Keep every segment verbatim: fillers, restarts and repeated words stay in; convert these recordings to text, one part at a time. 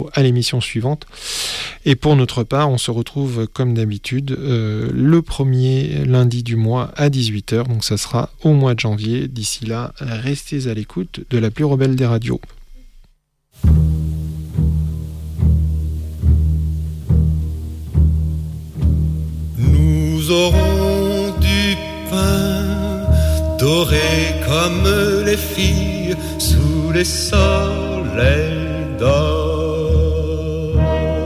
à l'émission suivante. Et pour notre part, on se retrouve comme d'habitude euh, le premier lundi du mois à dix-huit heures, donc ça sera au mois de janvier. D'ici là, restez à l'écoute de la plus rebelle des radios. Nous aurons du pain doré comme les filles sous les soleils d'or.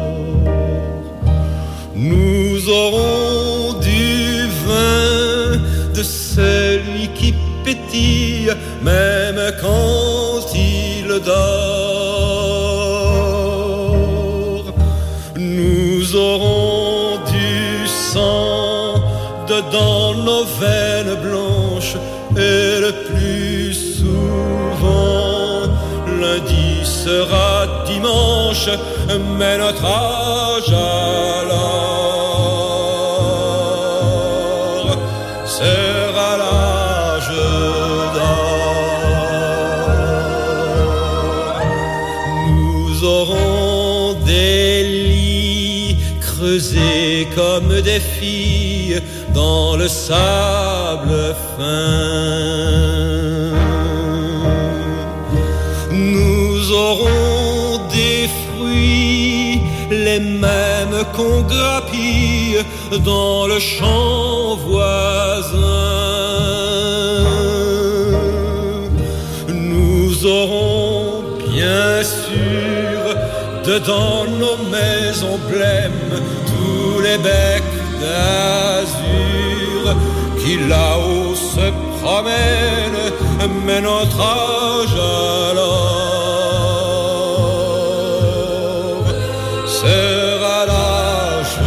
Nous aurons du vin de celui qui pétille même quand il dort. Nous aurons du sang dedans nos veines blanches et le plus souvent lundi sera dimanche, mais notre âge alors sera l'âge d'or. Nous aurons des lits creusés comme des filles dans le sable fin. Nous aurons des fruits les mêmes qu'on grappille dans le champ voisin. Nous aurons bien sûr dedans nos maisons blêmes tous les becs d'azur qui là-haut se promènent, mais notre âge alors sera l'âge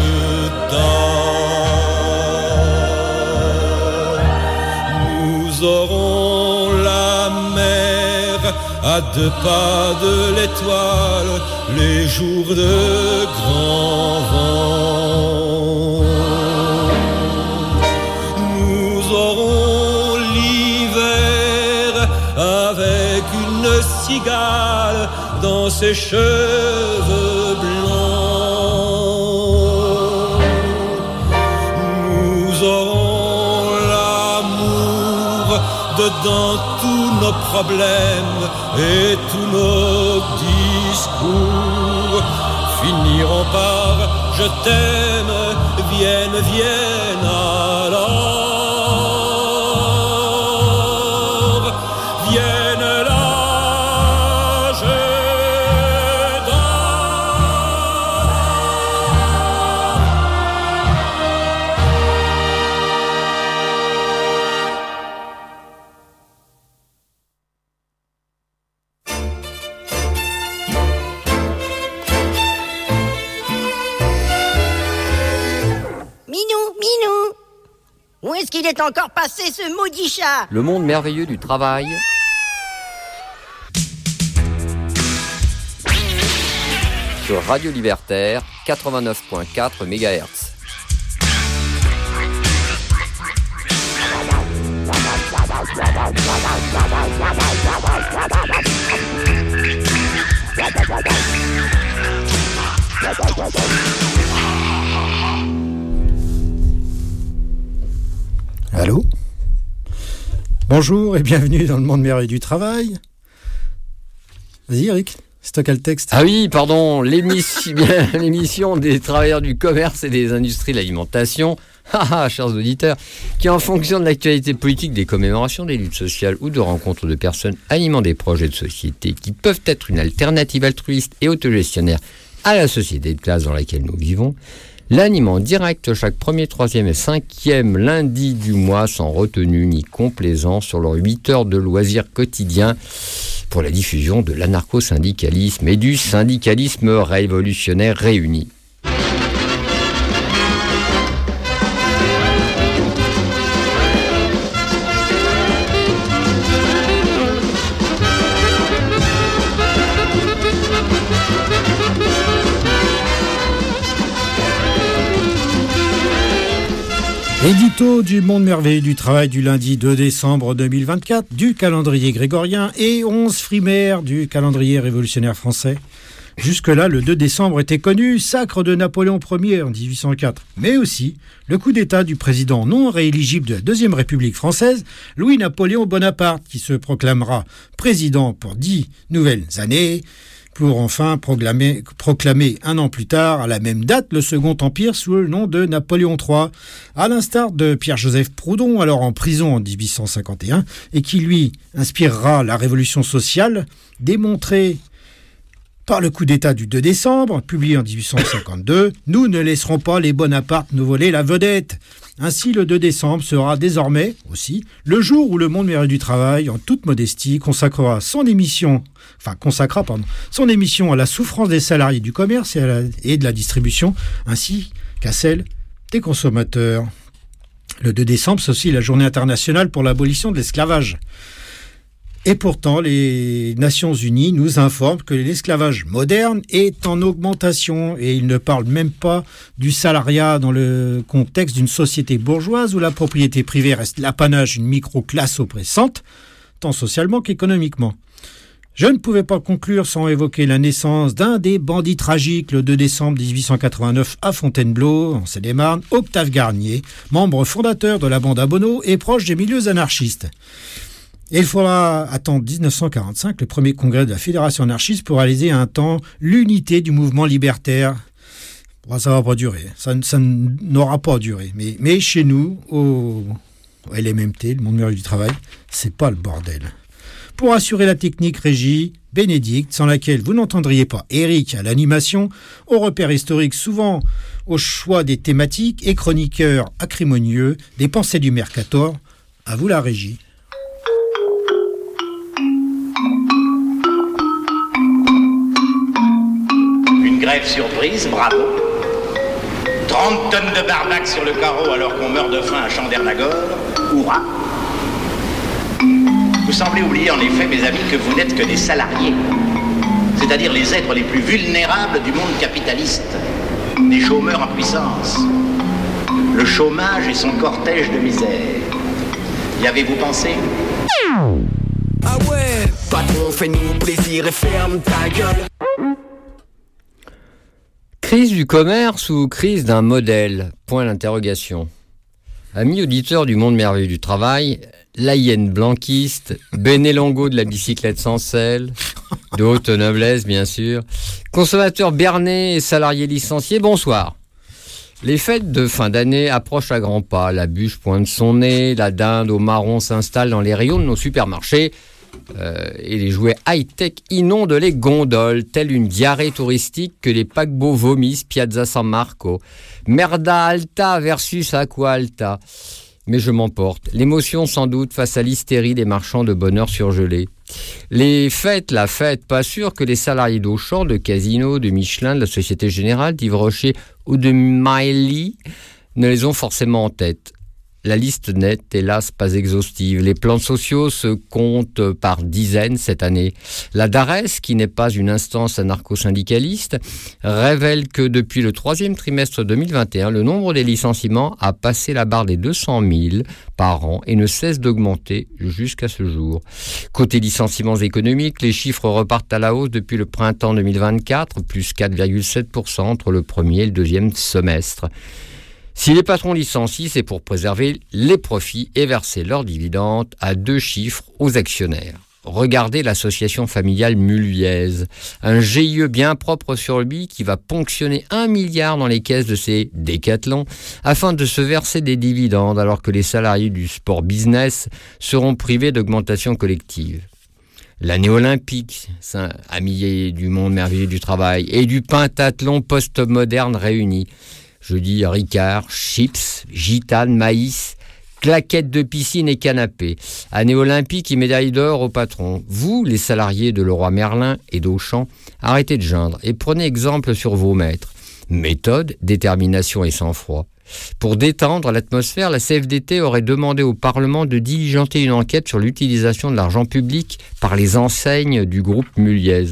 d'or. Nous aurons la mer à deux pas de l'étoile, les jours de grand vent. Nous aurons l'hiver avec une cigale dans ses cheveux blancs. Nous aurons l'amour dedans tous nos problèmes et tous nos discours finiront par je t'aime, vienne, vienne alors, vienne l'âge Où est-ce qu'il est encore passé, ce maudit chat ? Le monde merveilleux du travail. Sur Radio Libertaire, quatre-vingt-neuf virgule quatre mégahertz. Allô ? Bonjour et bienvenue dans le monde merveilleux du travail. Vas-y Eric, c'est toi qui as le texte. Ah oui, pardon, l'émission, l'émission des travailleurs du commerce et des industries de l'alimentation, haha, chers auditeurs, qui en fonction de l'actualité politique, des commémorations, des luttes sociales ou de rencontres de personnes animant des projets de société qui peuvent être une alternative altruiste et autogestionnaire à la société de classe dans laquelle nous vivons, l'anime en direct chaque premier, troisième et cinquième lundi du mois sans retenue ni complaisance sur leurs huit heures de loisirs quotidiens pour la diffusion de l'anarcho-syndicalisme et du syndicalisme révolutionnaire réuni. Édito du monde merveilleux du travail du lundi deux décembre deux mille vingt-quatre, du calendrier grégorien et onze frimaires du calendrier révolutionnaire français. Jusque-là, le deux décembre était connu, sacre de Napoléon Ier en dix-huit cent quatre, mais aussi le coup d'État du président non rééligible de la Deuxième République française, Louis-Napoléon Bonaparte, qui se proclamera président pour dix nouvelles années, pour enfin proclamer, proclamer un an plus tard, à la même date, le Second Empire sous le nom de Napoléon trois, à l'instar de Pierre-Joseph Proudhon, alors en prison en dix-huit cent cinquante et un, et qui lui inspirera la révolution sociale, démontrée par le coup d'État du deux décembre, publié en dix-huit cent cinquante-deux, nous ne laisserons pas les Bonaparte nous voler la vedette. Ainsi, le deux décembre sera désormais aussi le jour où le Monde merveilleux du travail, en toute modestie, consacrera son émission, enfin consacrera pardon, son émission à la souffrance des salariés du commerce et, à la, et de la distribution, ainsi qu'à celle des consommateurs. Le deux décembre, c'est aussi la journée internationale pour l'abolition de l'esclavage. Et pourtant, les Nations Unies nous informent que l'esclavage moderne est en augmentation et ils ne parlent même pas du salariat dans le contexte d'une société bourgeoise où la propriété privée reste l'apanage d'une micro-classe oppressante, tant socialement qu'économiquement. Je ne pouvais pas conclure sans évoquer la naissance d'un des bandits tragiques le deux décembre dix-huit cent quatre-vingt-neuf à Fontainebleau, en Seine-et-Marne, Octave Garnier, membre fondateur de la bande à Bono et proche des milieux anarchistes. Et il faudra attendre dix-neuf cent quarante-cinq, le premier congrès de la Fédération anarchiste, pour réaliser un temps l'unité du mouvement libertaire. Bon, ça ne va pas durer, ça, ça n'aura pas duré. Mais, mais chez nous, au, au L M M T, le Monde merveilleux du travail, c'est pas le bordel. Pour assurer la technique régie, Bénédicte, sans laquelle vous n'entendriez pas Eric à l'animation, au repère historique souvent au choix des thématiques et chroniqueurs acrimonieux, des pensées du Mercator, à vous la régie. Grève surprise, bravo. trente tonnes de barbac sur le carreau alors qu'on meurt de faim à Chandernagor, hurrah. Vous semblez oublier en effet, mes amis, que vous n'êtes que des salariés, c'est-à-dire les êtres les plus vulnérables du monde capitaliste, des chômeurs en puissance. Le chômage et son cortège de misère. Y avez-vous pensé ? Ah ouais, patron, fais-nous plaisir et ferme ta gueule. Crise du commerce ou crise d'un modèle ? Point d'interrogation. Amis auditeurs du Monde merveilleux du travail, la hyène blanquiste, Benelongo de la bicyclette sans selle, de haute noblesse bien sûr, consommateurs bernés et salariés licenciés, bonsoir. Les fêtes de fin d'année approchent à grands pas, la bûche pointe son nez, la dinde au marron s'installe dans les rayons de nos supermarchés, Euh, et les jouets high-tech inondent les gondoles, telle une diarrhée touristique que les paquebots vomissent Piazza San Marco. Merda Alta versus Aqua Alta. Mais je m'emporte. L'émotion sans doute face à l'hystérie des marchands de bonheur surgelés. Les fêtes, la fête, pas sûr que les salariés d'Auchan, de Casino, de Michelin, de la Société Générale, d'Yves Rocher ou de Miley ne les ont forcément en tête. La liste n'est, hélas, pas exhaustive. Les plans sociaux se comptent par dizaines cette année. La DARES, qui n'est pas une instance anarcho-syndicaliste, révèle que depuis le troisième trimestre deux mille vingt et un, le nombre des licenciements a passé la barre des deux cent mille par an et ne cesse d'augmenter jusqu'à ce jour. Côté licenciements économiques, les chiffres repartent à la hausse depuis le printemps deux mille vingt-quatre, plus quatre virgule sept pour cent entre le premier et le deuxième semestre. Si les patrons licencient, c'est pour préserver les profits et verser leurs dividendes à deux chiffres aux actionnaires. Regardez l'association familiale Mulliez, un G I E bien propre sur lui qui va ponctionner un milliard dans les caisses de ses décathlons afin de se verser des dividendes alors que les salariés du sport business seront privés d'augmentation collective. L'année olympique, ami du Monde merveilleux du travail, et du pentathlon post-moderne réunis. Je dis Ricard, chips, gitane, maïs, claquettes de piscine et canapé. Année olympique et médaille d'or au patron. Vous, les salariés de Leroy Merlin et d'Auchan, arrêtez de geindre et prenez exemple sur vos maîtres. Méthode, détermination et sang-froid. Pour détendre l'atmosphère, la C F D T aurait demandé au Parlement de diligenter une enquête sur l'utilisation de l'argent public par les enseignes du groupe Mulliez.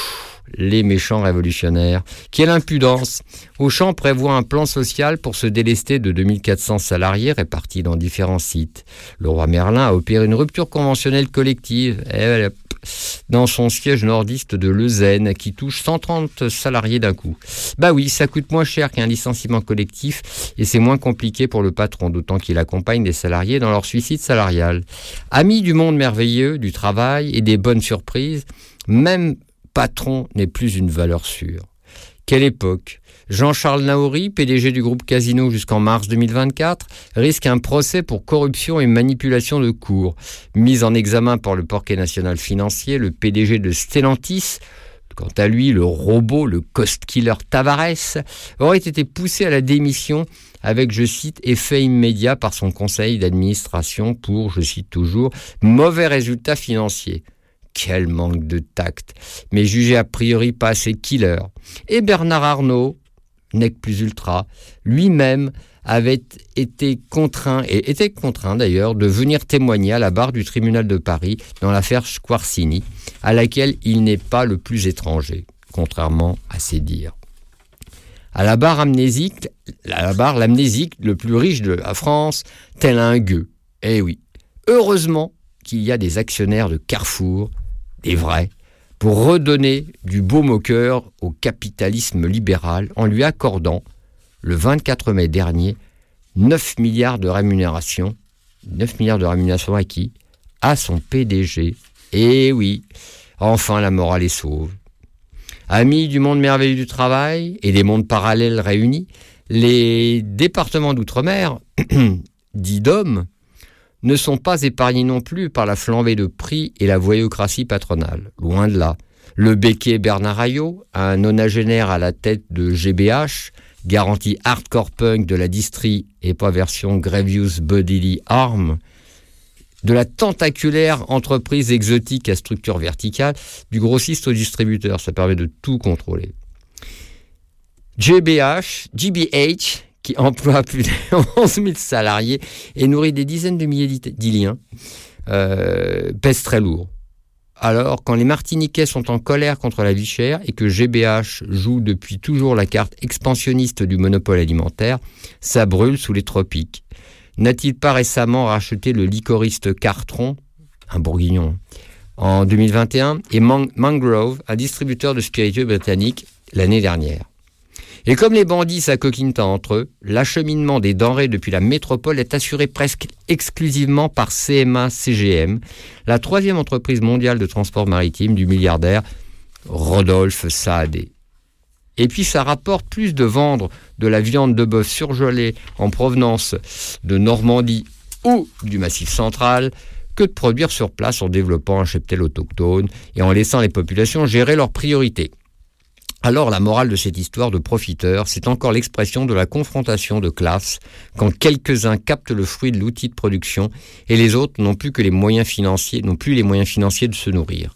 Les méchants révolutionnaires. Quelle impudence! Auchan prévoit un plan social pour se délester de deux mille quatre cents salariés répartis dans différents sites. Leroy Merlin a opéré une rupture conventionnelle collective. Et dans son siège nordiste de Leuzen, qui touche cent trente salariés d'un coup. Bah oui, ça coûte moins cher qu'un licenciement collectif et c'est moins compliqué pour le patron, d'autant qu'il accompagne des salariés dans leur suicide salarial. Ami du monde merveilleux, du travail et des bonnes surprises, même patron n'est plus une valeur sûre. Quelle époque! Jean-Charles Naouri, P D G du groupe Casino jusqu'en mars deux mille vingt-quatre, risque un procès pour corruption et manipulation de cours. Mis en examen par le parquet national financier, le P D G de Stellantis, quant à lui, le robot, le cost-killer Tavares, aurait été poussé à la démission avec, je cite, effet immédiat par son conseil d'administration pour, je cite toujours, mauvais résultats financiers. Quel manque de tact, mais jugé a priori pas assez killer. Et Bernard Arnault, nec plus ultra, lui-même avait été contraint, et était contraint d'ailleurs, de venir témoigner à la barre du tribunal de Paris dans l'affaire Squarcini, à laquelle il n'est pas le plus étranger, contrairement à ses dires. À la barre amnésique, à la barre l'amnésique le plus riche de la France, tel un gueux. Eh oui, heureusement qu'il y a des actionnaires de Carrefour, des vrais, pour redonner du baume au cœur au capitalisme libéral en lui accordant, le vingt-quatre mai dernier, neuf milliards de rémunération. neuf milliards de rémunération à qui? À son P D G. Eh oui, enfin la morale est sauve. Amis du monde merveilleux du travail et des mondes parallèles réunis, les départements d'outre-mer, dits D O M, ne sont pas épargnés non plus par la flambée de prix et la voyoucratie patronale. Loin de là. Le béquet Bernard Ayot, un nonagénaire à la tête de G B H, garantie hardcore punk de la distrie et pas version Grievous Bodily Harm, de la tentaculaire entreprise exotique à structure verticale, du grossiste au distributeur, ça permet de tout contrôler. G B H, G B H, qui emploie plus de onze mille salariés et nourrit des dizaines de milliers d'Iliens, euh, pèse très lourd. Alors, quand les Martiniquais sont en colère contre la vie chère et que G B H joue depuis toujours la carte expansionniste du monopole alimentaire, ça brûle sous les tropiques. N'a-t-il pas récemment racheté le licoriste Cartron, un bourguignon, en deux mille vingt et un, et Man- Mangrove, un distributeur de spiritueux britannique, l'année dernière? Et comme les bandits s'acoquinent entre eux, l'acheminement des denrées depuis la métropole est assuré presque exclusivement par C M A C G M, la troisième entreprise mondiale de transport maritime du milliardaire Rodolphe Saadé. Et puis ça rapporte plus de vendre de la viande de bœuf surgelée en provenance de Normandie ou du Massif central que de produire sur place en développant un cheptel autochtone et en laissant les populations gérer leurs priorités. Alors la morale de cette histoire de profiteurs, c'est encore l'expression de la confrontation de classe, quand quelques-uns captent le fruit de l'outil de production et les autres n'ont plus que les moyens financiers, n'ont plus les moyens financiers de se nourrir,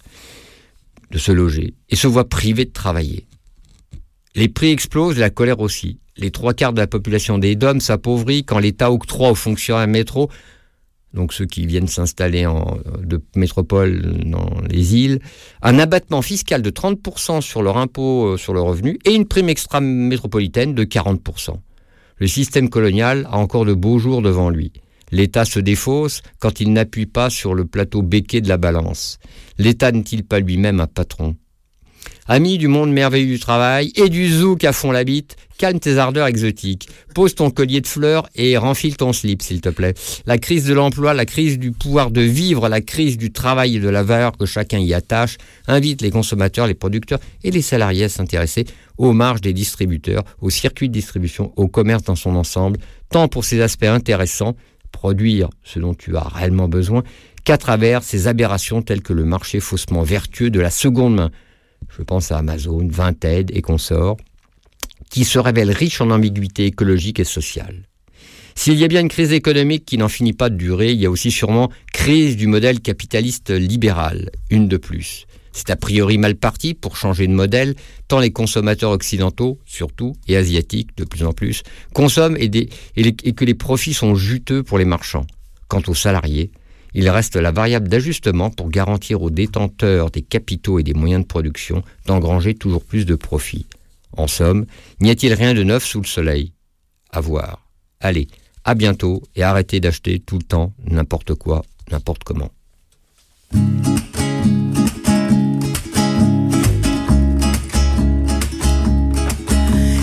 de se loger, et se voient privés de travailler. Les prix explosent, la colère aussi. Les trois quarts de la population des D O M s'appauvrit quand l'État octroie aux fonctionnaires métro, donc ceux qui viennent s'installer en, de métropole dans les îles, un abattement fiscal de trente pour cent sur leur impôt sur le revenu et une prime extra-métropolitaine de quarante pour cent. Le système colonial a encore de beaux jours devant lui. L'État se défausse quand il n'appuie pas sur le plateau béquet de la balance. L'État n'est-il pas lui-même un patron ? Ami du monde merveilleux du travail et du zouk à fond la bite, calme tes ardeurs exotiques. Pose ton collier de fleurs et renfile ton slip, s'il te plaît. La crise de l'emploi, la crise du pouvoir de vivre, la crise du travail et de la valeur que chacun y attache, invite les consommateurs, les producteurs et les salariés à s'intéresser aux marges des distributeurs, au circuit de distribution, au commerce dans son ensemble, tant pour ses aspects intéressants, produire ce dont tu as réellement besoin, qu'à travers ces aberrations telles que le marché faussement vertueux de la seconde main. Je pense à Amazon, Vinted et consorts, qui se révèlent riches en ambiguïté écologique et sociale. S'il y a bien une crise économique qui n'en finit pas de durer, il y a aussi sûrement crise du modèle capitaliste libéral, une de plus. C'est a priori mal parti pour changer de modèle, tant les consommateurs occidentaux, surtout, et asiatiques de plus en plus, consomment et, des, et, les, et que les profits sont juteux pour les marchands. Quant aux salariés, il reste la variable d'ajustement pour garantir aux détenteurs des capitaux et des moyens de production d'engranger toujours plus de profits. En somme, n'y a-t-il rien de neuf sous le soleil? À voir. Allez, à bientôt et arrêtez d'acheter tout le temps n'importe quoi, n'importe comment.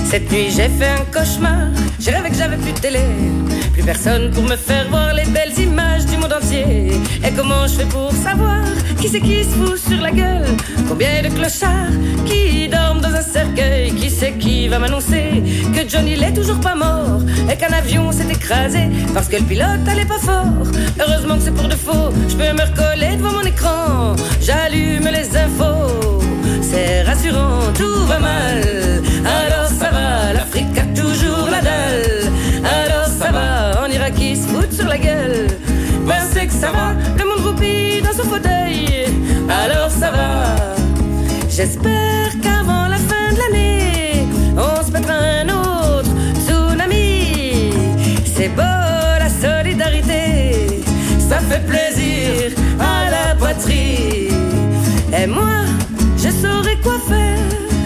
Cette nuit j'ai fait un cauchemar, j'ai rêvé que j'avais plus de télé, plus personne pour me faire voir les belles images du monde entier. Et comment je fais pour savoir qui c'est qui se fout sur la gueule? Combien de clochards qui dorment dans un cercueil? Qui c'est qui va m'annoncer que Johnny il est toujours pas mort et qu'un avion s'est écrasé parce que le pilote allait pas fort? Heureusement que c'est pour de faux, je peux me recoller devant mon écran, j'allume les infos, c'est rassurant, tout va mal. Alors ça va, l'Afrique a toujours la dalle. Alors ça va, en Irak ils se foutent sur la gueule. Ben c'est que ça va, le monde roupille dans son fauteuil. Alors ça va, j'espère qu'avant la fin de l'année on se mettra un autre tsunami. C'est beau la solidarité, ça fait plaisir à la poitrine. Et moi, je saurais quoi faire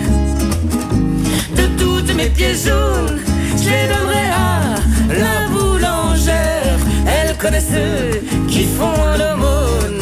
de toutes mes pieds jaunes. Je les donnerai à la boulangère, elle connaît ceux qui font l'aumône.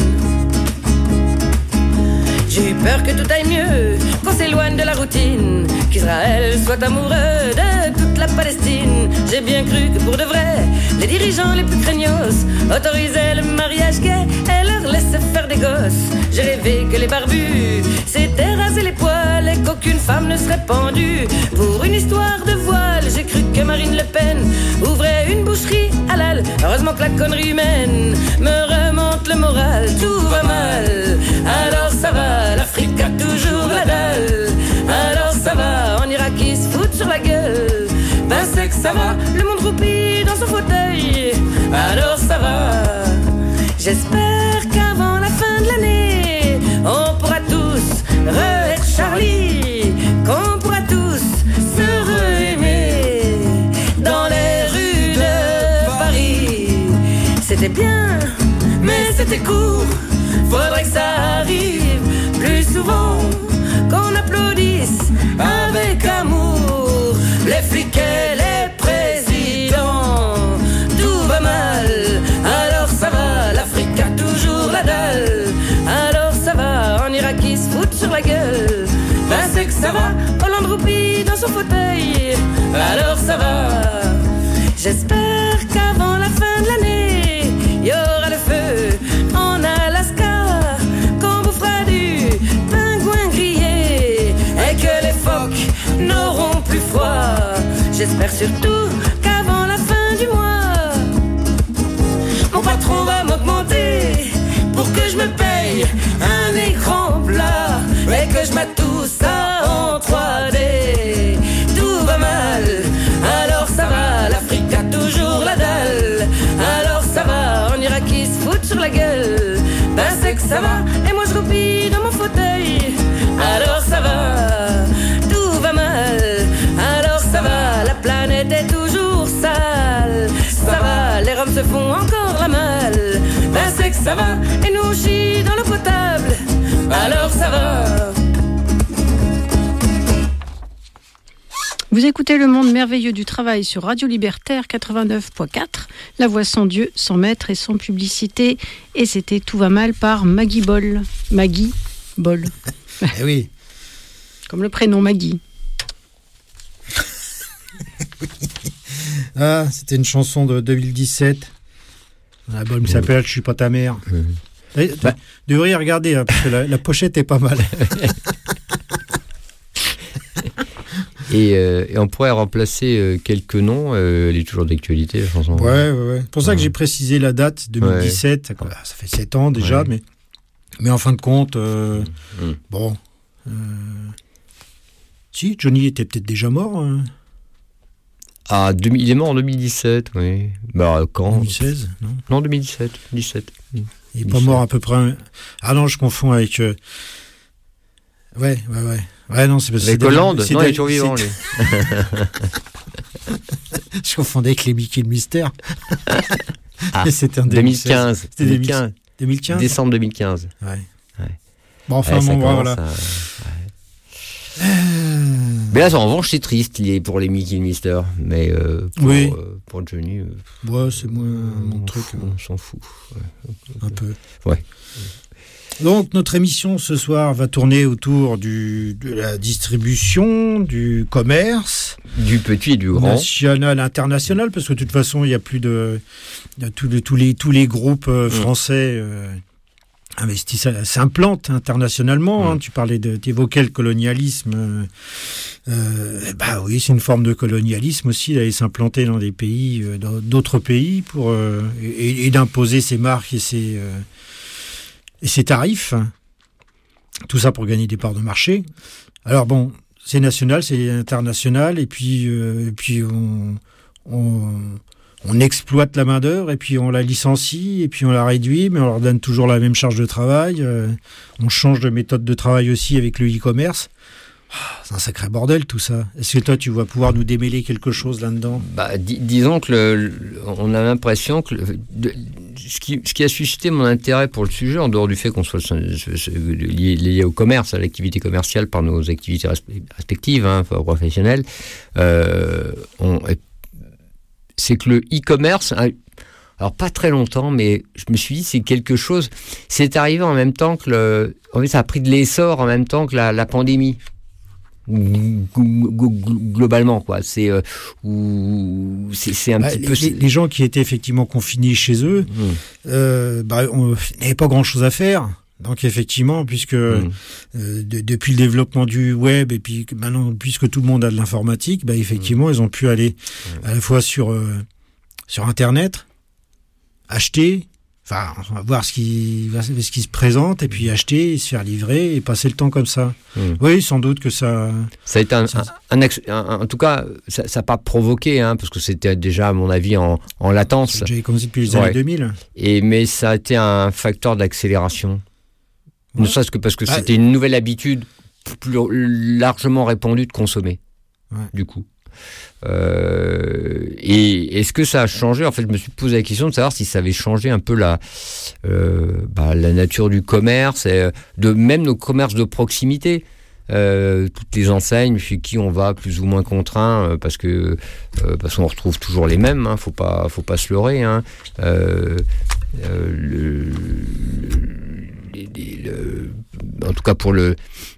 J'ai eu peur que tout aille mieux, qu'on s'éloigne de la routine, qu'Israël soit amoureux de toute la Palestine. J'ai bien cru que pour de vrai, les dirigeants les plus craignos autorisaient le mariage gay et leur laissaient faire des gosses. J'ai rêvé que les barbus s'étaient rasés les poils et qu'aucune femme ne serait pendue pour une histoire de voile. J'ai cru que Marine Le Pen ouvrait une boucherie halal. Heureusement que la connerie humaine me remonte le moral. Tout va mal, alors ça va, l'Afrique a toujours la dalle. Alors ça va, en Irak ils se foutent sur la gueule. Ben c'est que ça va, le monde roupille dans son fauteuil. Alors ça va, j'espère qu'avant la fin de l'année on pourra tous re-être Charlie, qu'on pourra tous se re-aimer dans les rues de Paris. C'était bien, mais c'était court, faudrait que ça arrive plus souvent, qu'on applaudisse avec amour les flics et les présidents. Tout va mal, alors ça va, l'Afrique a toujours la dalle. Alors ça va, en Irak ils se foutent sur la gueule. Ben c'est que ça va, Hollande roupille dans son fauteuil. Alors ça va, j'espère qu'avant la fin de l'année il y aura le feu en Alaska, qu'on bouffera du pingouin grillé et que les phoques n'auront plus froid. J'espère surtout qu'avant la fin du mois mon patron va m'augmenter pour que je me paye un écran plat et que je mette tout ça en trois D. Tout va mal, alors ça va, l'Afrique a toujours la dalle. Alors ça va, en Irak ils se foutent sur la gueule. Ben c'est que ça va, et moi je roupille dans mon fauteuil. Alors ça va, tout va mal. Alors ça va, la planète est toujours sale. Ça va, les roms se font encore la malle. Ben c'est que ça va, et nous on chie dans l'eau potable. Alors ça va. Vous écoutez Le Monde merveilleux du travail sur Radio Libertaire quatre-vingt-neuf point quatre, la voix sans Dieu, sans maître et sans publicité. Et c'était Tout va mal par Maggie Boll. Maggie Boll. Eh oui. Comme le prénom Maggie. Oui. Ah, c'était une chanson de deux mille dix-sept. L'album oui. s'appelle Je suis pas ta mère. Mmh. Tu bah. devrais regarder, hein, parce que la, la pochette est pas mal. Et, euh, et on pourrait remplacer euh, quelques noms. Euh, elle est toujours d'actualité, la chanson. Ouais, ouais, ouais. C'est pour ça ouais. que j'ai précisé la date, deux mille dix-sept. Ouais. Ça, ça fait sept ans déjà, ouais. mais, mais en fin de compte, euh, mmh. bon. Euh, si, Johnny était peut-être déjà mort. Hein. Ah, deux mille, il est mort en deux mille dix-sept, oui. Bah, quand deux mille seize, non Non, deux mille dix-sept. dix-sept. Il n'est pas mort à peu près. Un... Ah non, je confonds avec. Euh... Ouais, ouais, ouais. Ouais, non, c'est parce que. Avec Hollande, non, il est toujours vivant, lui. Je confondais avec les Mickey le Mystère. Ah, c'était en deux mille quinze. C'était deux mille quinze. deux mille quinze. Décembre deux mille quinze. Ouais. ouais. Bon, enfin, ouais, bon, voilà. À... Ouais. Euh... Mais là, en revanche, c'est triste pour les Mickey le Mystère. Mais euh, pour, oui. euh, pour Johnny. Euh, ouais, c'est moins mon truc. Fout, on s'en fout. Ouais. Un peu. Ouais. Donc, notre émission ce soir va tourner autour du, de la distribution, du commerce. Du petit et du grand. National, international, parce que de toute façon, il n'y a plus de... Il y a tous les, tous les, tous les groupes euh, français euh, investissent, s'implantent internationalement. Mmh. Hein, tu parlais de... Tu évoquais le colonialisme. Euh, euh, bah oui, c'est une forme de colonialisme aussi, d'aller s'implanter dans des pays, euh, dans d'autres pays, pour, euh, et, et d'imposer ses marques et ses, euh, et ses tarifs. Tout ça pour gagner des parts de marché. Alors bon, c'est national, c'est international, et puis, euh, et puis on, on, on exploite la main-d'œuvre, et puis on la licencie, et puis on la réduit, mais on leur donne toujours la même charge de travail. Euh, on change de méthode de travail aussi avec le e-commerce. C'est un sacré bordel tout ça. Est-ce que toi tu vas pouvoir nous démêler quelque chose là-dedans ? Bah, dis, disons que le, le, on a l'impression que le, de, ce, qui, ce qui a suscité mon intérêt pour le sujet, en dehors du fait qu'on soit lié, lié au commerce, à l'activité commerciale par nos activités respectives, hein, professionnelles, euh, on, c'est que le e-commerce, alors pas très longtemps, mais je me suis dit c'est quelque chose, c'est arrivé en même temps que le, en fait ça a pris de l'essor en même temps que la, la pandémie. Globalement, quoi. C'est, euh, ou, c'est, c'est un bah, petit les, peu. Les, les gens qui étaient effectivement confinés chez eux, mmh. euh, bah, on n'avait pas grand-chose à faire. Donc effectivement, puisque mmh. euh, de, depuis le développement du web et puis maintenant, puisque tout le monde a de l'informatique, bah, effectivement, mmh. ils ont pu aller mmh. à la fois sur euh, sur Internet, acheter. Enfin, on va voir ce qui, ce qui se présente, et puis acheter, se faire livrer, et passer le temps comme ça. Mmh. Oui, sans doute que ça... Ça a été un... Ça... un, un, un en tout cas, ça n'a pas provoqué, hein, parce que c'était déjà, à mon avis, en, en latence. Ça a déjà commencé depuis les ouais. années deux mille. Et, mais ça a été un facteur d'accélération. Ouais. Ne serait-ce que parce que ah, c'était une nouvelle habitude plus largement répandue de consommer, ouais. du coup. Euh, et est-ce que ça a changé ? En fait, je me suis posé la question de savoir si ça avait changé un peu la, euh, bah, la nature du commerce, et de même nos commerces de proximité. Euh, toutes les enseignes chez qui on va plus ou moins contraint, euh, parce que euh, parce qu'on retrouve toujours les mêmes. Hein, faut pas, faut pas se leurrer. Hein. Euh, euh, le, le, le, en tout cas pour le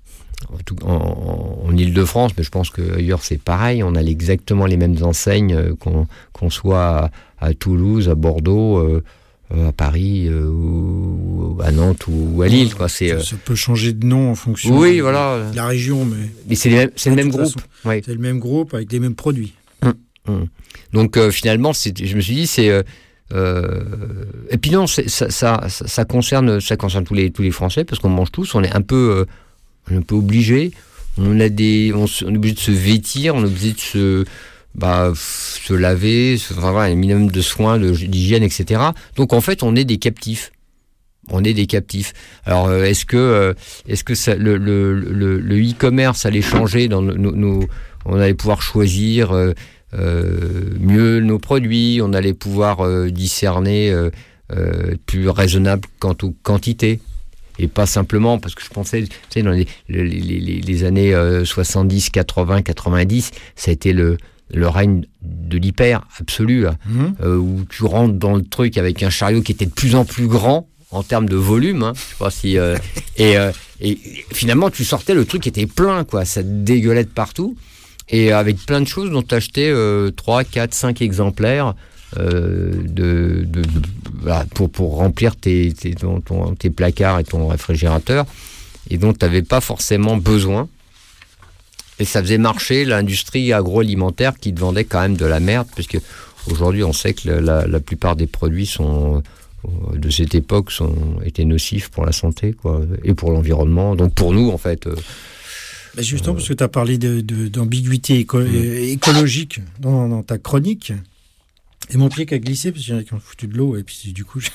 En, en Ile-de-France, mais je pense qu'ailleurs c'est pareil, on a exactement les mêmes enseignes, qu'on, qu'on soit à, à Toulouse, à Bordeaux, euh, à Paris, euh, ou à Nantes ou à Lille. Quoi. C'est, ça, ça peut changer de nom en fonction oui, de, voilà. de la région, mais, mais c'est, les mêmes, c'est le même groupe. Façon, ouais. C'est le même groupe avec les mêmes produits. Hum, hum. Donc euh, finalement, c'est, je me suis dit, c'est... Euh, Euh, et puis non, c'est, ça, ça, ça, ça concerne, ça concerne tous les tous les Français, parce qu'on mange tous. On est un peu, euh, on est un peu obligé. On a des, on, on est obligé de se vêtir, on est obligé de se, bah, se laver, se, enfin voilà, un minimum de soins, de, d'hygiène, et cetera. Donc en fait, on est des captifs. On est des captifs. Alors euh, est-ce que, euh, est-ce que ça, le, le, le, le e-commerce allait changer dans nos, nos, on allait pouvoir choisir. Euh, Euh, mieux nos produits, on allait pouvoir euh, discerner euh, euh, plus raisonnable quant aux quantités, et pas simplement, parce que je pensais, tu sais, dans les, les, les, les années euh, soixante-dix, quatre-vingts, quatre-vingt-dix, ça a été le, le règne de l'hyper absolu, là, mmh. euh, où tu rentres dans le truc avec un chariot qui était de plus en plus grand en termes de volume, hein, je sais pas si, euh, et, euh, et finalement tu sortais, le truc était plein, quoi, ça dégueulait de partout. Et avec plein de choses dont tu achetais euh, trois, quatre, cinq exemplaires euh, de, de, de, voilà, pour, pour remplir tes, tes, ton, ton, tes placards et ton réfrigérateur, et dont tu n'avais pas forcément besoin. Et ça faisait marcher l'industrie agroalimentaire qui te vendait quand même de la merde, puisque aujourd'hui on sait que la, la plupart des produits sont, de cette époque sont, étaient nocifs pour la santé, quoi, et pour l'environnement. Donc pour nous, en fait... Euh, Bah justement, euh... parce que tu as parlé de, de, d'ambiguïté éco- mmh. écologique dans, dans ta chronique, et mon pied qui a glissé, parce qu'il y en a qui ont foutu de l'eau, et puis du coup... Je...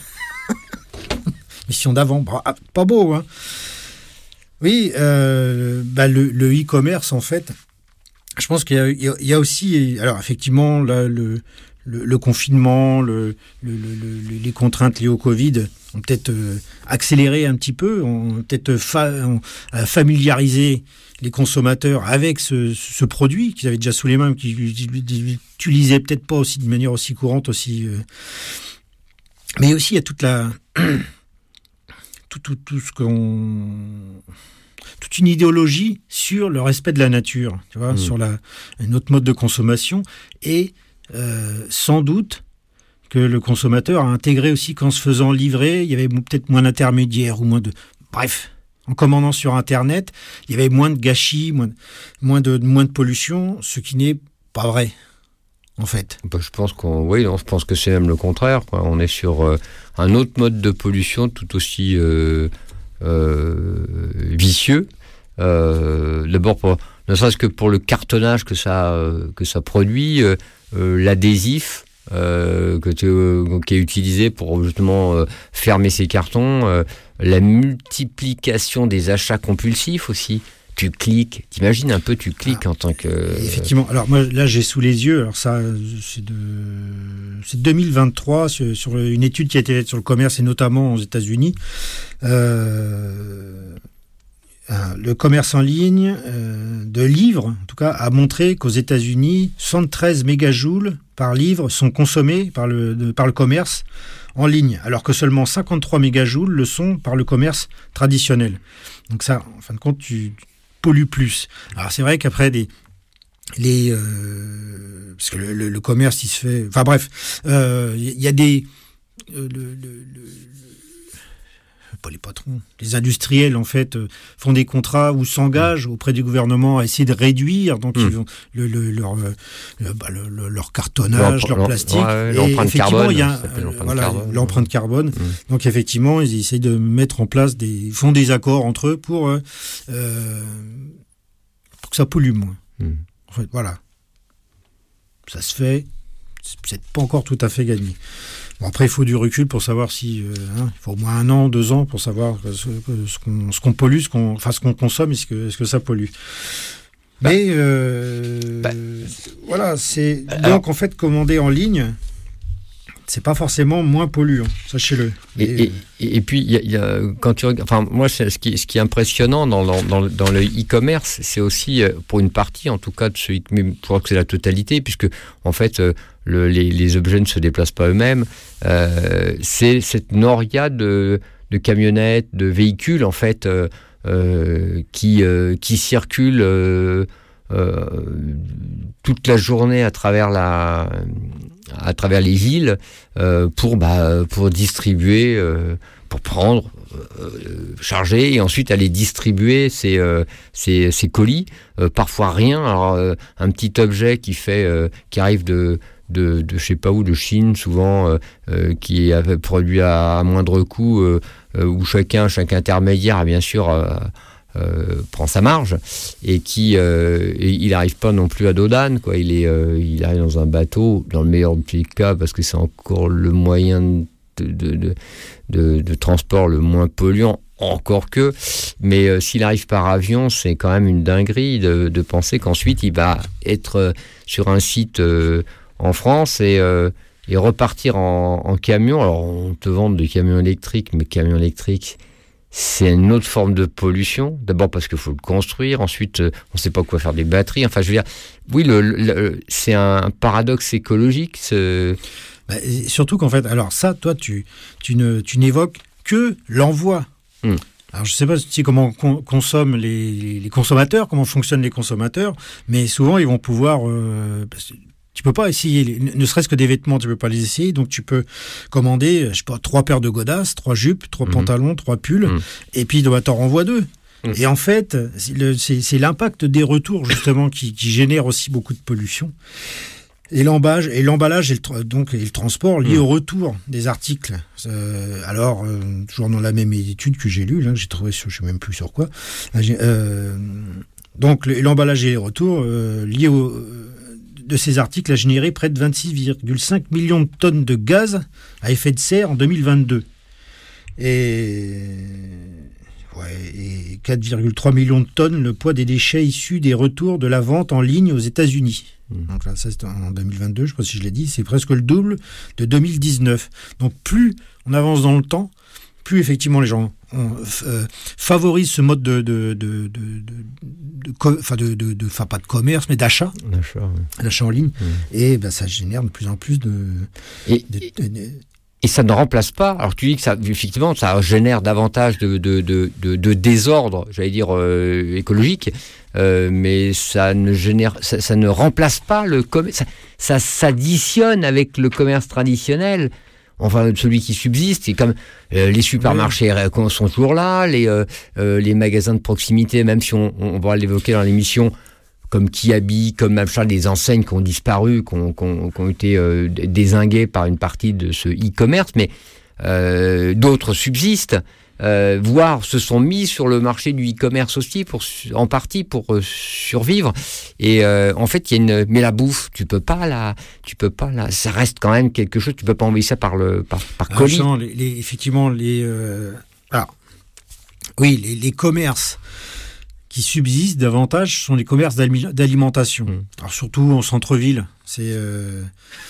Mission d'avant, bah, pas beau, hein. Oui, euh, bah, le, le e-commerce, en fait, je pense qu'il y a, il y a, il y a aussi... Alors, effectivement, là, le, le, le confinement, le, le, le, les contraintes liées au Covid ont peut-être euh, accéléré un petit peu, ont peut-être fa- ont, euh, familiarisé les consommateurs avec ce, ce produit qu'ils avaient déjà sous les mains, qu'ils n'utilisaient peut-être pas aussi de manière aussi courante, aussi. Euh... Mais aussi il y a toute la tout tout tout ce qu'on toute une idéologie sur le respect de la nature, tu vois, mmh. sur la, un autre mode de consommation, et euh, sans doute que le consommateur a intégré aussi qu'en se faisant livrer, il y avait peut-être moins d'intermédiaires, ou moins de... Bref, en commandant sur Internet, il y avait moins de gâchis, moins de, moins de, moins de pollution, ce qui n'est pas vrai, en fait. Bah, je pense qu'on, oui, non, je pense que c'est même le contraire, quoi. On est sur euh, un autre mode de pollution tout aussi euh, euh, vicieux. Euh, d'abord, pour, ne serait-ce que pour le cartonnage que ça, euh, que ça produit, euh, euh, l'adhésif euh, que tu, euh, qui est utilisé pour justement euh, fermer ces cartons, euh, la multiplication des achats compulsifs aussi. Tu cliques, t'imagines un peu, tu cliques ah, en tant que... Effectivement. Alors moi, là, j'ai sous les yeux, alors ça, c'est de, c'est de deux mille vingt-trois, sur, sur une étude qui a été faite sur le commerce, et notamment aux États-Unis. Euh, le commerce en ligne euh, de livres, en tout cas, a montré qu'aux États-Unis, soixante-treize mégajoules par livre sont consommés par le, de, par le commerce en ligne, alors que seulement cinquante-trois mégajoules le sont par le commerce traditionnel. Donc ça, en fin de compte, tu... pollue plus. Alors c'est vrai qu'après des les euh, parce que le, le, le commerce il se fait, enfin bref, il euh, y, y a des euh, le, le, le, pas les patrons, les industriels en fait euh, font des contrats ou s'engagent mmh. auprès du gouvernement à essayer de réduire donc mmh. ils vont le, le, leur le, bah, le, le, leur cartonnage, L'empre- leur plastique, ouais, l'empreinte et effectivement carbone, il y a euh, l'empreinte voilà carbone, l'empreinte carbone. Mmh. Donc effectivement ils essayent de mettre en place des ils font des accords entre eux pour euh, pour que ça pollue moins. Mmh. En fait voilà, ça se fait, c'est peut-être pas encore tout à fait gagné. Bon, après, il faut du recul pour savoir si... Euh, hein, il faut au moins un an, deux ans pour savoir ce, ce, qu'on, ce qu'on pollue, ce qu'on, enfin, ce qu'on consomme, est-ce que, est-ce que ça pollue. Bah, Mais, euh, bah, voilà, c'est... Alors, donc, en fait, commander en ligne, c'est pas forcément moins polluant, sachez-le. Et, et, et, et puis, y a, y a, quand tu regardes... Enfin, moi, c'est, ce, qui, ce qui est impressionnant dans, dans, dans le e-commerce, c'est aussi, pour une partie, en tout cas, de ce, mais je crois que c'est la totalité, puisque, en fait... Le, les, les objets ne se déplacent pas eux-mêmes. Euh, c'est cette noria de, de camionnettes, de véhicules en fait, euh, euh, qui, euh, qui circulent euh, euh, toute la journée à travers la, à travers les villes euh, pour bah, pour distribuer, euh, pour prendre, euh, charger et ensuite aller distribuer ces euh, ces, ces colis. Euh, parfois rien. Alors euh, un petit objet qui fait, euh, qui arrive de de, de je sais pas où, de Chine souvent, euh, euh, qui est produit à, à moindre coût, euh, euh, où chacun, chaque intermédiaire, bien sûr, euh, euh, prend sa marge, et qui, euh, et il n'arrive pas non plus à dos d'âne, quoi. Il est, euh, il arrive dans un bateau, dans le meilleur des cas, parce que c'est encore le moyen de, de, de, de, de transport le moins polluant. Encore que, mais euh, s'il arrive par avion, c'est quand même une dinguerie de, de penser qu'ensuite il va être euh, sur un site euh, en France et, euh, et repartir en, en camion. Alors on te vend des camions électriques, mais camions électriques, c'est une autre forme de pollution. D'abord parce qu'il faut le construire, ensuite euh, on ne sait pas quoi faire des batteries. Enfin, je veux dire, oui, le, le, c'est un paradoxe écologique. Ce... Bah, surtout qu'en fait, alors ça, toi, tu, tu, ne, tu n'évoques que l'envoi. Mmh. Alors, je ne sais pas si comment con- consomment les, les consommateurs, comment fonctionnent les consommateurs, mais souvent, ils vont pouvoir... Euh, tu peux pas essayer, les, ne serait-ce que des vêtements, tu peux pas les essayer, donc tu peux commander, je sais pas, trois paires de godasses, trois jupes, trois mmh. pantalons, trois pulls, mmh. et puis bah, t'en renvoies deux. Mmh. Et en fait, c'est, le, c'est, c'est l'impact des retours, justement, qui, qui génère aussi beaucoup de pollution. Et l'emballage, et l'emballage et le, donc, et le transport lié mmh. au retour des articles. Euh, alors, euh, toujours dans la même étude que j'ai lue, là, que j'ai trouvé sur, je sais même plus sur quoi. Euh, donc, le, l'emballage et les retours euh, liés au, de ces articles a généré près de vingt-six virgule cinq millions de tonnes de gaz à effet de serre en deux mille vingt-deux. Et, ouais, et quatre virgule trois millions de tonnes le poids des déchets issus des retours de la vente en ligne aux États-Unis. Donc là, ça c'est en deux mille vingt-deux, je ne sais pas si je l'ai dit, c'est presque le double de deux mille dix-neuf. Donc plus on avance dans le temps, plus effectivement les gens on, euh, favorisent ce mode de, de, de, de, de, de, enfin de, de, de, enfin pas de commerce, mais d'achat, d'achat, oui. d'achat en ligne, mmh. et ben ça génère de plus en plus de. Et, de, de, de et Et ça ne remplace pas. Alors tu dis que ça, effectivement, ça génère davantage de, de, de, de, de désordre, j'allais dire euh, écologique, euh, mais ça ne génère, ça, ça ne remplace pas le commerce. Ça, ça s'additionne avec le commerce traditionnel. Enfin, celui qui subsiste, et comme euh, les supermarchés oui. sont toujours là, les euh, euh, les magasins de proximité, même si on, on va l'évoquer dans l'émission, comme Kiabi, comme machin, des enseignes qui ont disparu, qui ont, qui ont, qui ont été euh, dézinguées par une partie de ce e-commerce, mais euh, d'autres subsistent, euh, voire se sont mis sur le marché du e-commerce aussi, pour, en partie pour euh, survivre. Et euh, en fait, il y a une, mais la bouffe, tu peux pas la, tu peux pas la, ça reste quand même quelque chose. Tu peux pas envoyer ça par le, par, par ah, colis. Non, les, les, effectivement, les, euh, alors, oui, les, les commerces qui subsistent davantage sont les commerces d'alimentation. Mmh. Alors surtout en centre-ville, c'est euh,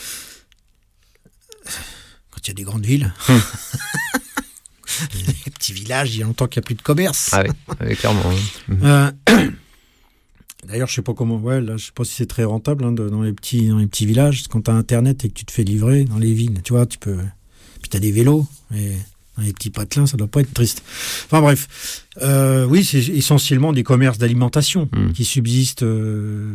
quand il y a des grandes villes. Mmh. Les petits villages, il y a longtemps qu'il n'y a plus de commerce. Ah oui, oui clairement. Mmh. Euh, d'ailleurs, je sais pas comment. Ouais, là, je sais pas si c'est très rentable hein, de, dans les petits dans les petits villages. Quand tu as Internet et que tu te fais livrer dans les villes, tu vois, tu peux. Puis tu as des vélos. Et dans les petits patelins, ça doit pas être triste. Enfin bref, euh, oui, c'est essentiellement des commerces d'alimentation mmh. qui subsistent euh,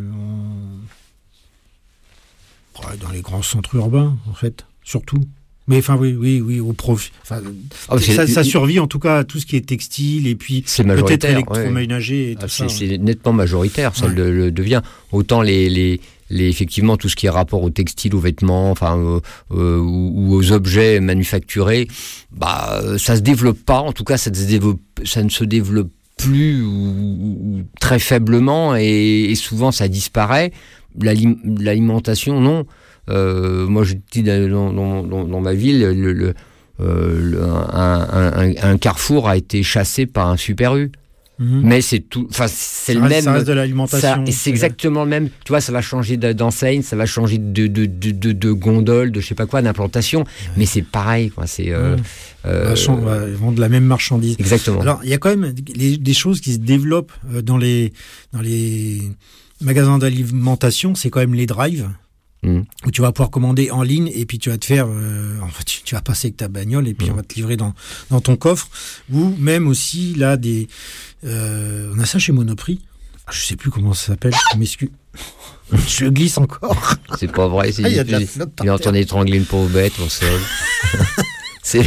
en... ouais, dans les grands centres urbains, en fait, surtout. Mais enfin oui, oui, oui, au profit. Enfin, oh, ça, ça survit en tout cas à tout ce qui est textile et puis peut-être électroménager. Ouais. Et tout ah, ça, c'est, ouais. c'est nettement majoritaire, ça ouais. le, le devient. Autant les, les, les, effectivement, tout ce qui est rapport au textile, aux vêtements, enfin, euh, euh, ou, ou aux objets manufacturés, bah, ça se développe pas. En tout cas, ça, se développe, ça ne se développe plus ou, ou très faiblement et, et souvent ça disparaît. L'alim, l'alimentation, non. Euh, moi, je dis dans, dans, dans, dans ma ville, le, le, euh, le, un, un, un carrefour a été chassé par un Super U. Mmh. Mais c'est tout, enfin c'est ça le reste, même. Ça reste de l'alimentation. Ça, c'est, c'est exactement là. le même. Tu vois, ça va changer d'enseigne, ça va changer de de de de, de gondole, de je sais pas quoi, d'implantation. Ouais. Mais c'est pareil, quoi. C'est. Euh, mmh. euh, Ils vendent la même marchandise. Exactement. Alors, il y a quand même les, des choses qui se développent dans les dans les magasins d'alimentation. C'est quand même les drives. Mmh. Où tu vas pouvoir commander en ligne et puis tu vas te faire euh, en fait, tu, tu vas passer avec ta bagnole et puis mmh. on va te livrer dans, dans ton coffre, ou même aussi là des euh, on a ça chez Monoprix, je sais plus comment ça s'appelle, je m'excuse. Je glisse encore. C'est pas vrai, c'est ah, il, il, il est en train d'étrangler une pauvre bête au sol. C'est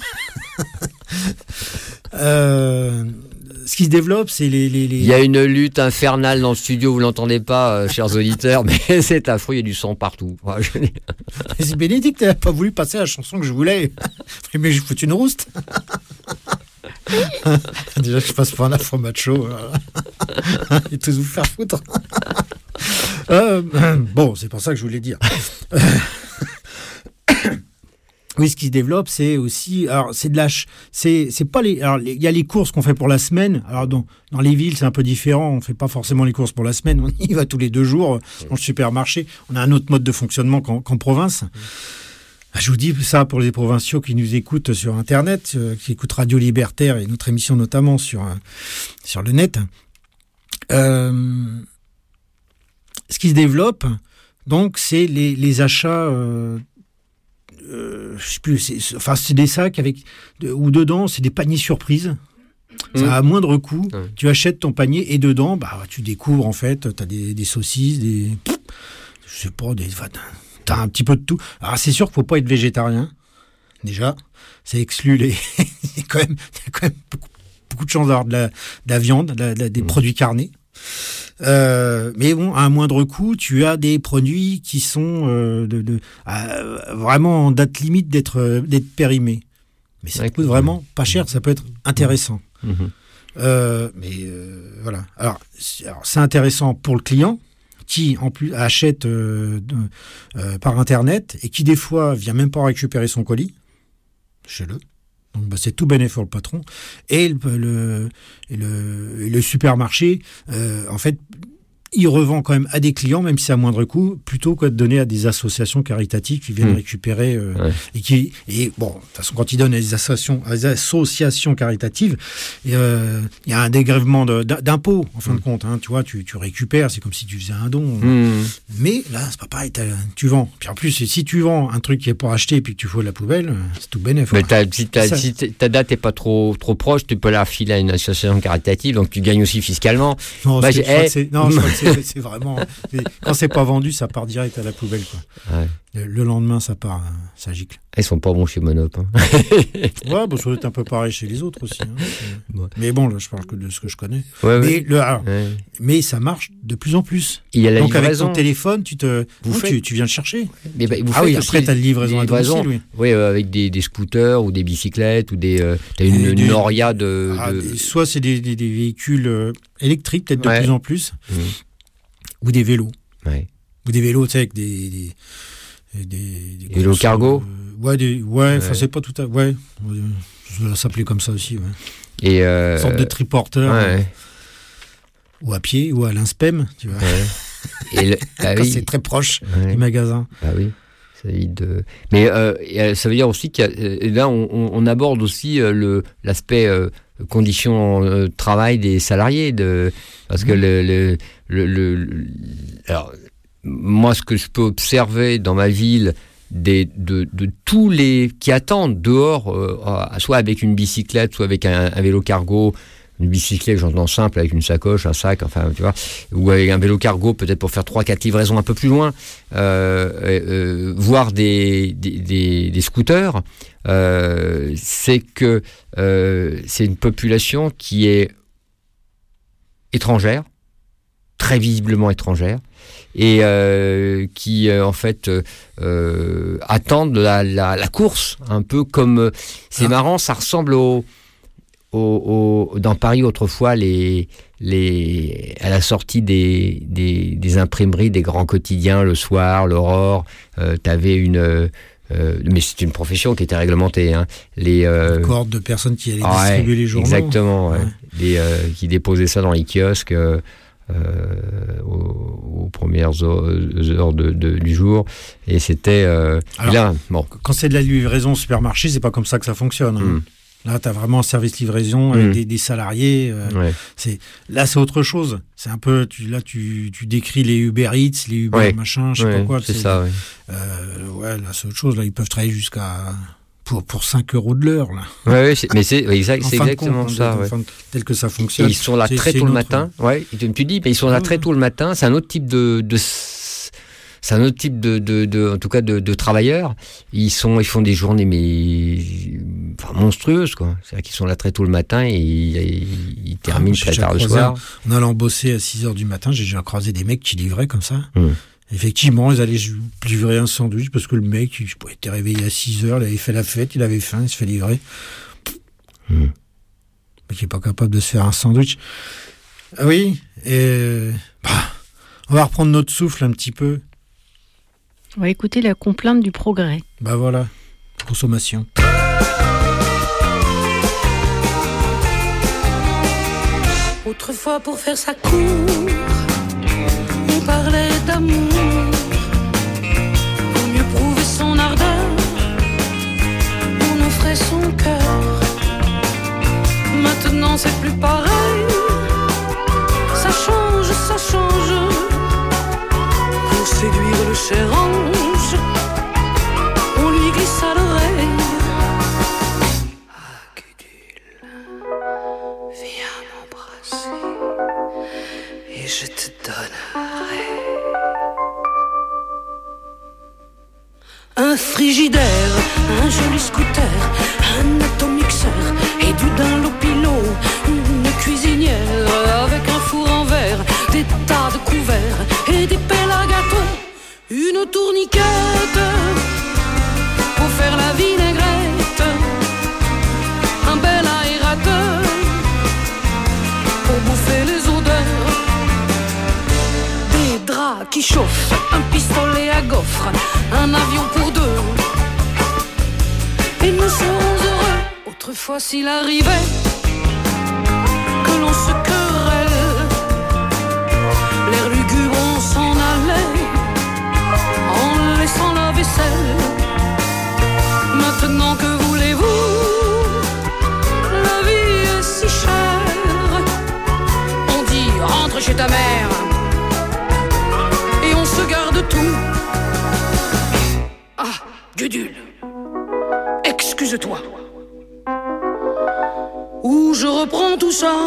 euh ce qui se développe, c'est les, les, les... Il y a une lutte infernale dans le studio, vous l'entendez pas, euh, chers auditeurs, mais c'est affreux, il y a du sang partout. C'est Bénédicte, elle n'a pas voulu passer la chanson que je voulais. Mais j'ai foutu une rouste. Déjà que je passe pour un afro macho. Et tous vous faire foutre. euh, bon, c'est pour ça que je voulais dire. Oui, ce qui se développe, c'est aussi, alors c'est de la, c'est c'est pas les, alors il y a les courses qu'on fait pour la semaine. Alors dans dans les villes, c'est un peu différent. On fait pas forcément les courses pour la semaine. On y va tous les deux jours dans le supermarché. On a un autre mode de fonctionnement qu'en, qu'en province. Je vous dis ça pour les provinciaux qui nous écoutent sur Internet, euh, qui écoutent Radio Libertaire et notre émission notamment sur euh, sur le net. Euh, ce qui se développe, donc, c'est les les achats. Euh, Euh, je sais plus, c'est, enfin, c'est des sacs avec, de, où dedans, c'est des paniers surprises. Ça mmh. a à moindre coût. Mmh. Tu achètes ton panier et dedans, bah, tu découvres, en fait, t'as des, des saucisses, des, je sais pas, des, t'as un petit peu de tout. Alors, c'est sûr qu'il faut pas être végétarien. Déjà, ça exclut les, il y a quand même, il y a quand même beaucoup, beaucoup de chances d'avoir de la, de la viande, de la, de la, des mmh. produits carnés. Euh, mais bon, à un moindre coût, tu as des produits qui sont euh, de, de, euh, vraiment en date limite d'être, d'être périmés. Mais ça ouais, coûte vraiment pas cher, ça peut être intéressant. Mmh. Euh, mais euh, voilà. Alors, alors, c'est intéressant pour le client qui, en plus, achète euh, euh, par Internet et qui, des fois, vient même pas récupérer son colis chez le. Donc, bah, c'est tout bénéfice pour le patron. Et le, le, et le, et le supermarché, euh, en fait, il revend quand même à des clients, même si c'est à moindre coût, plutôt que de donner à des associations caritatives qui viennent mmh. récupérer. Euh, ouais. et, qui, et bon, de toute façon, quand il donne à des associations, à des associations caritatives, il euh, y a un dégrèvement de, d'impôts, en fin mmh. de compte. Hein, tu vois, tu, tu récupères, c'est comme si tu faisais un don. Mmh. Mais là, c'est pas pareil, tu vends. Puis en plus, si tu vends un truc qui est pour acheter et puis que tu fous de la poubelle, c'est tout bénéf. Mais t'as, si, t'as, si ta date n'est pas trop, trop proche, tu peux la filer à une association caritative, donc tu gagnes aussi fiscalement. Non, bah, c'est, je hey, c'est, non, je crois que c'est, c'est vraiment... C'est, quand c'est pas vendu, ça part direct à la poubelle, quoi. Ouais. Le, le lendemain, ça part, ça gicle. Ils sont pas bons chez Monop. Hein. Ouais, bon, ça doit être un peu pareil chez les autres aussi. Hein. Ouais. Mais bon, là, je parle que de ce que je connais. Ouais, mais, ouais. Le, alors, ouais. mais ça marche de plus en plus. Il y a la Donc livraison. Avec ton téléphone, tu te, vous oh, faites... tu, tu viens le chercher. Mais bah, vous ah oui, après t'as la livraison, livraison à domicile, oui. Oui, euh, avec des, des scooters ou des bicyclettes ou des, euh, t'as une, des, une noria de, ah, de... Des, soit c'est des, des, des véhicules euh, électriques, peut-être de ouais. plus en plus, mmh. ou des vélos. Ouais. Ou des vélos, tu sais, avec des... des Des, des, des vélos cargo euh, ouais des, ouais enfin ouais. c'est pas tout à ouais ça doit s'appeler comme ça aussi ouais. Et euh, une sorte de triporteur ouais. euh, ou à pied ou à l'inspem tu vois ouais. Et le, ah quand oui. c'est très proche ouais. du magasin ah oui ça évite de... mais euh, ça veut dire aussi qu'il y a, là on, on aborde aussi le l'aspect euh, conditions de travail des salariés de parce mmh. que le le, le, le, le alors moi, ce que je peux observer dans ma ville, des, de, de tous les qui attendent dehors, euh, soit avec une bicyclette, soit avec un, un vélo cargo, une bicyclette, j'entends simple, avec une sacoche, un sac, enfin, tu vois, ou avec un vélo cargo, peut-être pour faire trois, quatre livraisons un peu plus loin, euh, euh, voire des, des, des, des scooters, euh, c'est que euh, c'est une population qui est étrangère, très visiblement étrangère, et euh, qui euh, en fait euh, attendent la, la, la course, un peu comme euh, c'est ah. marrant, ça ressemble au, au, au dans Paris autrefois les les à la sortie des des, des imprimeries, des grands quotidiens le soir, l'Aurore, euh, t'avais une euh, mais c'est une profession qui était réglementée, hein. Les euh, une cohorte de personnes qui allaient ah, distribuer ouais, les journaux, exactement, ouais. Ouais. Les, euh, qui déposaient ça dans les kiosques. Euh, Euh, aux, aux premières heures, heures de, de, du jour et c'était euh, alors, là bon quand c'est de la livraison au supermarché c'est pas comme ça que ça fonctionne hein. mm. Là t'as vraiment un service livraison mm. avec des, des salariés euh, ouais. c'est là c'est autre chose c'est un peu tu là tu, tu décris les Uber Eats les Uber ouais. machin je sais ouais, pas quoi c'est, c'est ça ouais. Euh, ouais là c'est autre chose là ils peuvent travailler jusqu'à Pour, pour cinq euros de l'heure, là. Ouais, ouais c'est, mais c'est, exact, c'est exactement compte, ça. Ouais. De, tel que ça fonctionne. Et ils sont là c'est, très c'est tôt le autre... matin. Ouais, tu dis, mais ils sont là très tôt le matin. C'est un autre type de, de c'est un autre type de, de, de en tout cas, de, de travailleurs. Ils sont, ils font des journées, mais, enfin, monstrueuses, quoi. C'est-à-dire qu'ils sont là très tôt le matin et ils, ils terminent ah, très tard le soir. En allant bosser à six heures du matin, j'ai déjà croisé des mecs qui livraient comme ça. Hum. Effectivement, ils allaient livrer un sandwich parce que le mec, il était réveillé à six heures, il avait fait la fête, il avait faim, il se fait livrer. Mmh. Mais qui n'est pas capable de se faire un sandwich. Ah oui, et bah, on va reprendre notre souffle un petit peu. On va écouter la complainte du progrès. Bah voilà, consommation. Autrefois, pour faire sa cour, on parlait d'amour. Pour mieux prouver son ardeur, on offrait son cœur. Maintenant c'est plus pareil. Ça change, ça change. Pour séduire le cher ange, on lui glisse à l'oreille. Ah, Gudule, viens m'embrasser et je te donnerai un frigidaire, un joli scooter, un atomixeur et du dunlopilo, une cuisinière avec un four en verre, des tas de couverts et des pelles à gâteau, une tourniquette pour faire la vinaigrette, un bel aérateur pour bouffer les odeurs, des draps qui chauffent, un pistolet à gaufres, un avion pour deux, et nous serons heureux. Autrefois s'il arrivait que l'on se querelle, l'air lui ta mère. Et on se garde tout. Ah, Gudule, excuse-toi. Où je reprends tout ça.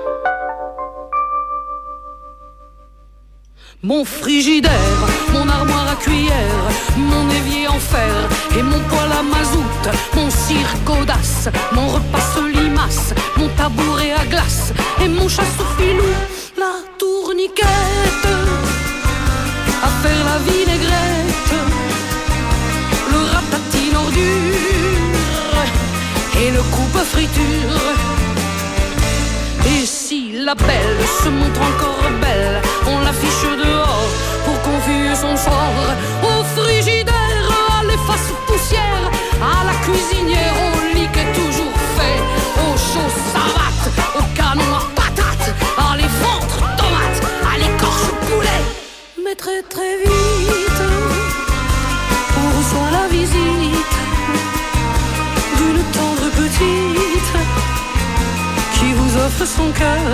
Mon frigidaire, mon armoire à cuillère, mon évier en fer et mon poêle à mazout, mon cirque audace, mon repas limace, mon tabouret à glace et mon chasse-filou, la tourniquette à faire la vinaigrette, le ratatine ordure et le coupe-friture. Et si la belle se montre encore belle, on l'affiche dehors pour confuser son sort. Au frigidaire, à l'efface poussière, à la cuisinière, au lit qu'est toujours fait, aux choses savates, au canon à patates, à les ventres tomates, à l'écorche poulet. Mais très très vite, on reçoit la visite d'une tendre petite qui vous offre son cœur.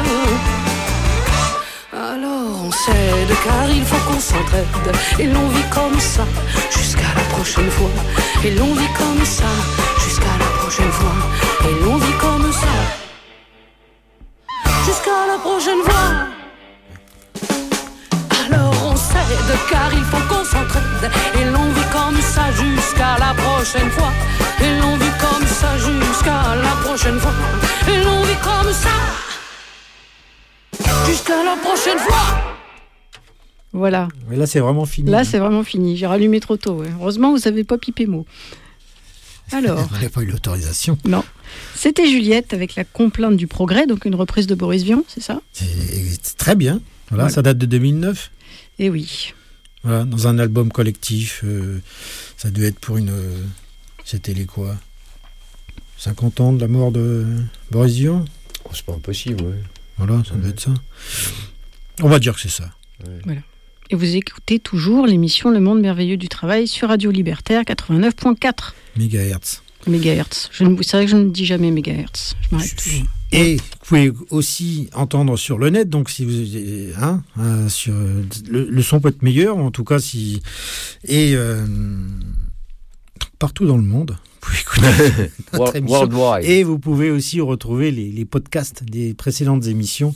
Alors on cède car il faut qu'on s'entraide. Et l'on vit comme ça jusqu'à la prochaine fois. Et l'on vit comme ça jusqu'à la prochaine fois. Et l'on vit comme ça jusqu'à la prochaine fois. Alors on cède car il faut qu'on s'entraide. Et l'on vit comme ça jusqu'à la prochaine fois. Et l'on vit comme ça jusqu'à la prochaine fois. Et l'on vit comme ça jusqu'à la prochaine fois. Voilà. Mais là, c'est vraiment fini. Là, hein. c'est vraiment fini. J'ai rallumé trop tôt. Ouais. Heureusement, vous n'avez pas pipé mot. Alors. On n'a pas eu l'autorisation. Non. C'était Juliette avec la complainte du progrès, donc une reprise de Boris Vian, c'est ça ? C'est, c'est très bien. Voilà, voilà, ça date de deux mille neuf. Eh oui. Voilà, dans un album collectif. Euh, ça devait être pour une. Euh, c'était les quoi ? cinquante ans de la mort de Boris Vian ? Oh, c'est pas impossible, oui. Voilà, ça ouais. doit être ça. On va dire que c'est ça. Ouais. Voilà. Et vous écoutez toujours l'émission Le Monde Merveilleux du Travail sur Radio Libertaire quatre-vingt-neuf virgule quatre. Mégahertz. Mégahertz. Je ne, c'est vrai que je ne dis jamais mégahertz. Je m'arrête toujours. Et vous pouvez aussi entendre sur le net, donc si vous, hein, hein sur le, le son peut être meilleur, en tout cas si et euh, partout dans le monde. Notre émission. Et vous pouvez aussi retrouver les, les podcasts des précédentes émissions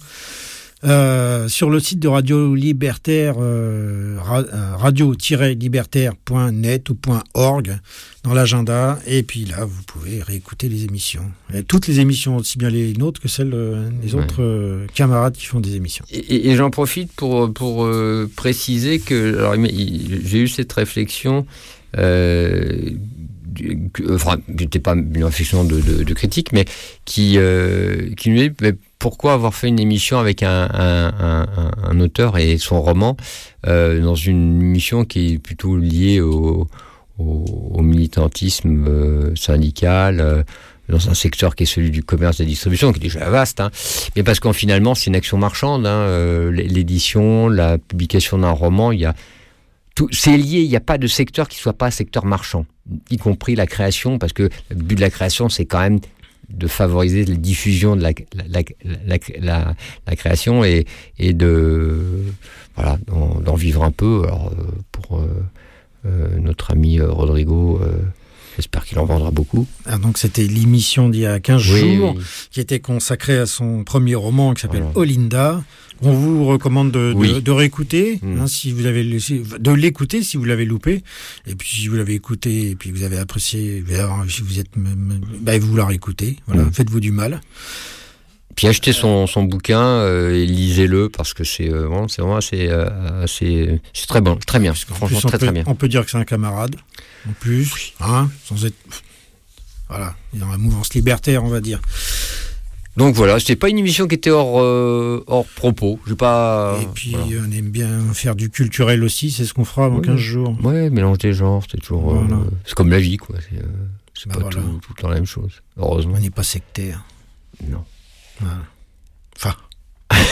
euh, sur le site de Radio Libertaire, euh, radio-libertaire point net ou .org dans l'agenda. Et puis là, vous pouvez réécouter les émissions. Et toutes les émissions, aussi bien les nôtres que celles euh, des ouais. autres euh, camarades qui font des émissions. Et, et j'en profite pour, pour euh, préciser que alors, j'ai eu cette réflexion euh, Que, enfin, qui n'était pas une réflexion de, de, de critique, mais qui, euh, qui nous dit mais pourquoi avoir fait une émission avec un, un, un, un auteur et son roman euh, dans une émission qui est plutôt liée au, au, au militantisme euh, syndical, euh, dans un secteur qui est celui du commerce et de la distribution, qui est déjà vaste, hein, mais parce qu'en finalement c'est une action marchande, hein, euh, l'édition, la publication d'un roman, il y a tout, c'est lié, il n'y a pas de secteur qui ne soit pas secteur marchand, y compris la création, parce que le but de la création, c'est quand même de favoriser la diffusion de la, la, la, la, la création et, et de, voilà, d'en, d'en vivre un peu. Alors, pour euh, euh, notre ami Rodrigo, euh, j'espère qu'il en vendra beaucoup. Ah, donc c'était l'émission d'il y a quinze oui, jours, oui. qui était consacrée à son premier roman qui s'appelle voilà. Olinda. On vous recommande de, oui. de, de réécouter, mmh. hein, si vous avez de l'écouter si vous l'avez loupé, et puis si vous l'avez écouté et puis vous avez apprécié, si vous êtes, bah, vous la réécoutez. Voilà, mmh. faites-vous du mal. Puis achetez son, son bouquin euh, et lisez-le parce que c'est, euh, vraiment, c'est vraiment assez, euh, assez, c'est très bon, très bien. Franchement, plus, très peut, très bien. On peut dire que c'est un camarade, en plus, oui. hein, sans être, voilà, dans la mouvance libertaire, on va dire. Donc voilà, c'était pas une émission qui était hors, euh, hors propos. J'ai pas. Et puis voilà. on aime bien faire du culturel aussi, c'est ce qu'on fera dans ouais. quinze jours. Ouais, mélange des genres, c'est toujours. Voilà. Euh, c'est comme la vie, quoi. C'est, euh, c'est bah pas voilà. tout, tout le temps la même chose. Heureusement. On n'est pas sectaire. Non. Voilà. Enfin.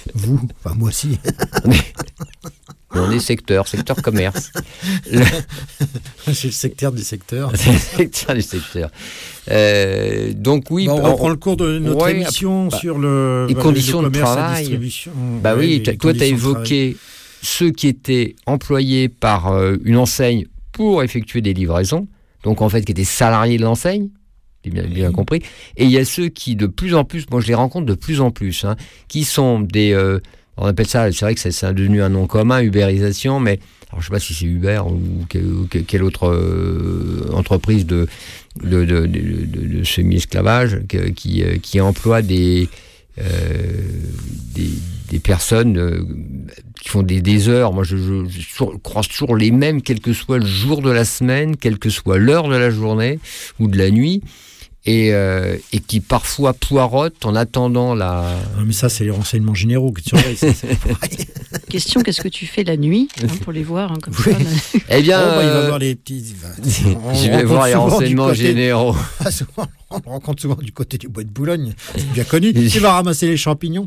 Vous, enfin moi aussi. Mais on est secteur, secteur commerce. Le... C'est le secteur du secteur. C'est le secteur du secteur. Euh, donc oui, bon, on on reprend le cours de notre ouais, émission bah, sur le, les bah, conditions le de travail. Bah ouais, oui, toi tu as évoqué ceux qui étaient employés par euh, une enseigne pour effectuer des livraisons, donc en fait qui étaient salariés de l'enseigne. J'ai bien, bien compris. Et il y a ceux qui, de plus en plus, moi je les rencontre de plus en plus, hein, qui sont des... Euh, on appelle ça, c'est vrai que c'est, c'est devenu un nom commun, ubérisation, mais alors je ne sais pas si c'est Uber ou quelle, ou quelle autre euh, entreprise de, de, de, de, de, de semi-esclavage qui, qui emploie des, euh, des, des personnes euh, qui font des, des heures. Moi, je, je, je croise toujours les mêmes, quel que soit le jour de la semaine, quelle que soit l'heure de la journée ou de la nuit. Et, euh, et qui parfois poirotent en attendant la... Non, mais ça, c'est les renseignements généraux que tu surveilles. C'est, c'est Question, qu'est-ce que tu fais la nuit hein, pour les voir hein, comme oui. ça Eh bien... Oh, bah, il va voir les petits... On, Je vais voir les renseignements côté... généraux. Ah, souvent, on le rencontre souvent du côté du bois de Boulogne. C'est bien connu. Il va ramasser les champignons.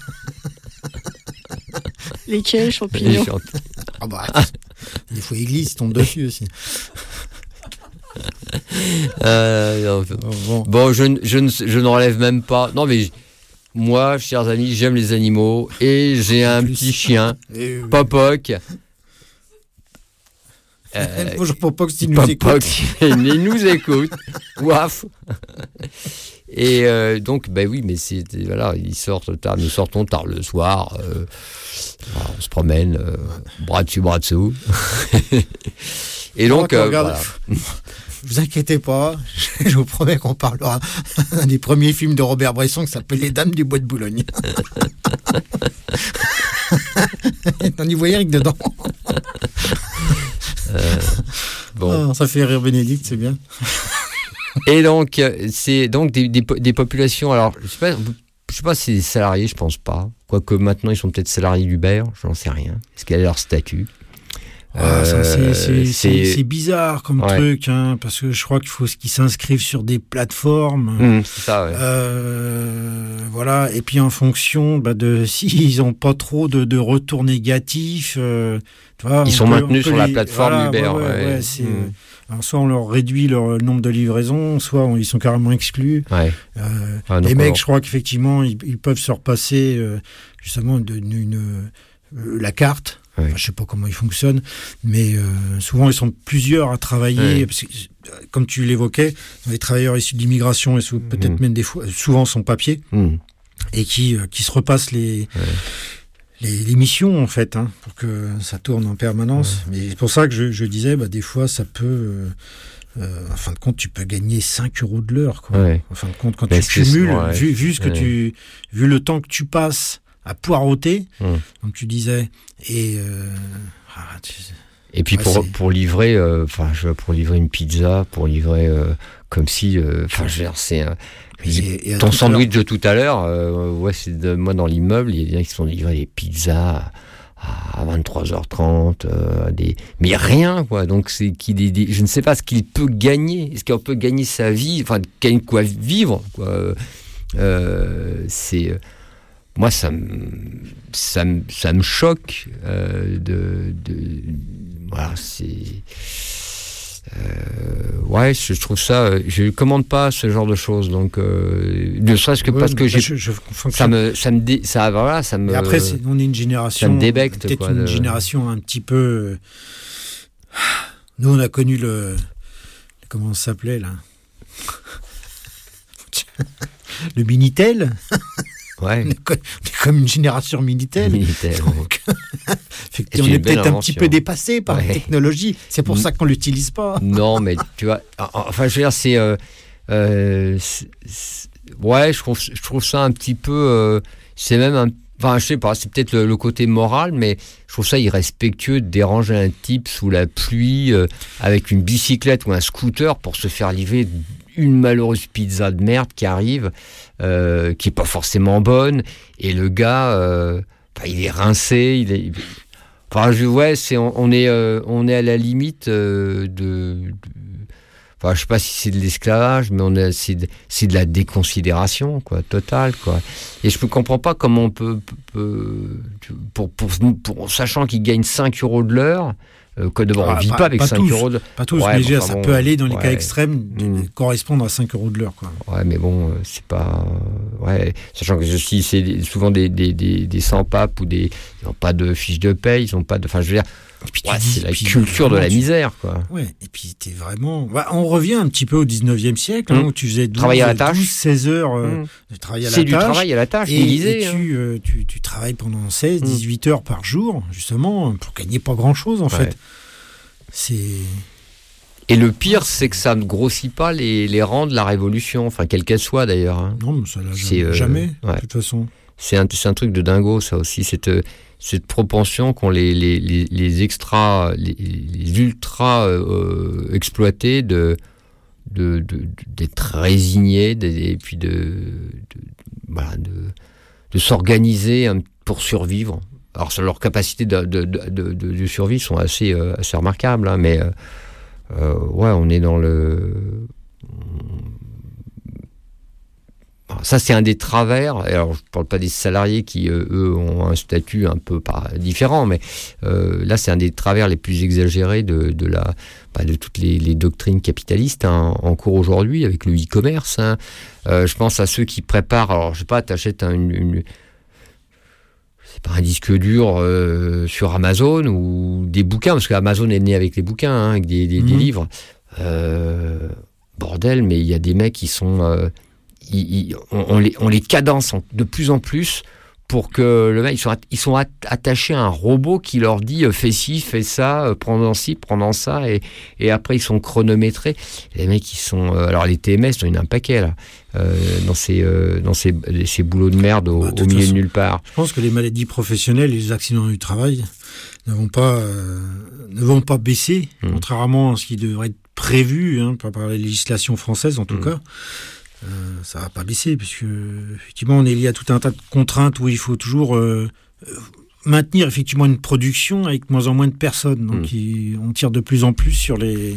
Lesquels champignons les champ... Ah bah, des fois, église, il tombe dessus aussi. Euh, non, bon, bon je, je, ne, je ne relève même pas. Non, mais moi, chers amis, j'aime les animaux et j'ai un plus. petit chien, oui. Popoc. Euh, Bonjour Popoc, si nous écoute. Il nous écoute. Waf. Et euh, donc, ben oui, mais c'est voilà, ils sortent tard, nous sortons tard le soir. Euh, voilà, on se promène, euh, bras dessus, bras dessous. Et donc, euh, regarde, voilà. Vous inquiétez pas, je vous promets qu'on parlera d'un des premiers films de Robert Bresson qui s'appelle Les Dames du Bois de Boulogne. On y voit Eric dedans. Euh, bon. Oh, ça fait rire Bénédicte, c'est bien. Et donc, c'est donc des, des, des populations. Alors, je sais pas, je sais pas si c'est des salariés, je pense pas. Quoique maintenant, ils sont peut-être salariés d'Uber, j'en sais rien. Est-ce quel est leur statut? Ah, ça, c'est, c'est, c'est, c'est bizarre comme ouais. truc, hein, parce que je crois qu'il faut qu'ils s'inscrivent sur des plateformes. Mmh, c'est ça, ouais. Euh, voilà, et puis en fonction bah, de s'ils n'ont pas trop de, de retours négatifs. Euh, tu vois, ils sont peut, maintenus sur les... la plateforme voilà, Uber. Ouais, ouais, ouais. Ouais, c'est, mmh. alors, soit on leur réduit leur nombre de livraisons, soit on, ils sont carrément exclus. Ouais. Euh, ah, les mecs, alors... je crois qu'effectivement, ils, ils peuvent se repasser euh, justement de, une, une, euh, la carte. Ouais. Enfin, je ne sais pas comment ils fonctionnent, mais euh, souvent ils sont plusieurs à travailler. Ouais. Parce que, comme tu l'évoquais, les travailleurs issus de l'immigration et sous, peut-être mmh. même des fois, souvent sans papier, mmh. et qui, euh, qui se repassent les, ouais. les, les missions en fait, hein, pour que ça tourne en permanence. Ouais. Mais c'est pour ça que je, je disais, bah, des fois ça peut. Euh, Euh, en fin de compte, tu peux gagner cinq euros de l'heure. Quoi. Ouais. En fin de compte, quand ben, tu cumules, ouais. vu, vu, ce que ouais. tu, vu le temps que tu passes à poireauter, mmh. comme tu disais, et euh, ah, tu... et puis ouais, pour c'est... pour livrer, enfin, euh, je veux pour livrer une pizza, pour livrer euh, comme si, enfin, euh, c'est euh, et, et ton sandwich de tout à l'heure. Euh, ouais, c'est de, moi dans l'immeuble, il y a des gens qui sont livrés des pizzas à vingt-trois heures trente, euh, des... mais rien, quoi. Donc, c'est qu'il est, des... je ne sais pas ce qu'il peut gagner. Est-ce qu'on peut gagner sa vie, enfin, gagner quoi vivre, quoi. Euh, c'est. Moi, ça me, ça me, ça me choque. Euh, de, de. Voilà, c'est. Euh, ouais, je, je trouve ça. Je ne commande pas ce genre de choses, donc euh, ne serait-ce que ouais, parce que j'ai, je, je ça me, ça me, dé, ça, voilà, ça me. Et après, c'est, on est une génération. Ça me débecte, peut-être quoi, une de... génération un petit peu. Nous, on a connu le. Comment ça s'appelait là? Le Minitel. Ouais. On est comme, on est comme une génération Minitel. Minitel. Donc, on est peut-être un petit peu dépassé par ouais. la technologie. C'est pour ça qu'on l'utilise pas. Non, mais tu vois, enfin, je veux dire, c'est, euh, euh, c'est, c'est ouais, je trouve, je trouve ça un petit peu, euh, c'est même un, enfin, je sais pas, c'est peut-être le, le côté moral, mais je trouve ça irrespectueux de déranger un type sous la pluie euh, avec une bicyclette ou un scooter pour se faire livrer une malheureuse pizza de merde qui arrive, euh, qui est pas forcément bonne, et le gars, euh, bah, il est rincé, il est, enfin, je, ouais, c'est, on, on est, euh, on est à la limite euh, de, de, enfin, je sais pas si c'est de l'esclavage, mais on a, c'est, de, c'est de la déconsidération, quoi, totale, quoi. Et je ne comprends pas comment on peut, peut pour, pour, pour, pour, sachant qu'ils gagnent cinq euros de l'heure, euh, que d'abord, ah, on ne vit pas, pas avec pas cinq tous, euros de l'heure. Pas tous, ouais, mais bon, ça bon, peut aller dans les ouais. cas extrêmes, mmh. correspondre à cinq euros de l'heure, quoi. Ouais, mais bon, c'est pas, ouais, sachant que si c'est souvent des, des, des, des sans-papes ou des, ils n'ont pas de fiche de paye, ils n'ont pas de, enfin, je veux dire, et puis ouais, dis, c'est la culture de la misère, quoi. Ouais, et puis t'es vraiment... Bah, on revient un petit peu au dix-neuvième siècle, mmh. hein, où tu faisais douze, à la tâche. douze seize heures euh, mmh. de travail à c'est la du tâche. travail à la tâche, et, disais, et tu, hein. euh, tu, tu travailles pendant seize, dix-huit heures par jour, justement, pour gagner pas grand-chose, en ouais. fait. C'est... Et le pire, c'est que ça ne grossit pas les, les rangs de la Révolution, enfin, quelle qu'elle soit, d'ailleurs. Hein. Non, mais ça l'a jamais, euh, jamais ouais. de toute façon. C'est un, c'est un truc de dingo, ça aussi, cette... cette propension qu'ont les, les, les, les extra, les, les ultra euh, exploités de, de, de, d'être résignés de, et puis de, de, voilà, de, de s'organiser pour survivre. Alors, leur capacité de, de, de, de, de survie sont assez, euh, assez remarquables, hein, mais euh, euh, ouais, on est dans le... Ça, c'est un des travers. Alors, je ne parle pas des salariés qui, euh, eux, ont un statut un peu pas différent, mais euh, là, c'est un des travers les plus exagérés de, de, la, bah, de toutes les, les doctrines capitalistes hein, en cours aujourd'hui, avec le e-commerce. Hein. Euh, je pense à ceux qui préparent... Alors, je sais pas, tu achètes un, une... une c'est pas un disque dur euh, sur Amazon ou des bouquins, parce qu'Amazon est né avec les bouquins, hein, avec des, des, mmh. des livres. Euh, bordel, mais il y a des mecs qui sont... Euh, Ils, ils, on, on, les, on les cadence de plus en plus pour que le mec, ils sont, ils sont attachés à un robot qui leur dit euh, fais ci, fais ça, euh, prends ci, prends ça, et, et après ils sont chronométrés. Les mecs, ils sont. Euh, alors les T M S, il y en a un paquet là, euh, dans ces, euh, dans ces, ces boulots de merde au, bah, de au milieu façon, de nulle part. Je pense que les maladies professionnelles, les accidents du travail ne vont pas, euh, ne vont pas baisser, mmh. contrairement à ce qui devrait être prévu hein, par la législation française en tout mmh. cas. Euh, ça va pas baisser puisque effectivement on est lié à tout un tas de contraintes où il faut toujours euh, maintenir effectivement une production avec moins en moins de personnes. Donc mmh. il, on tire de plus en plus sur les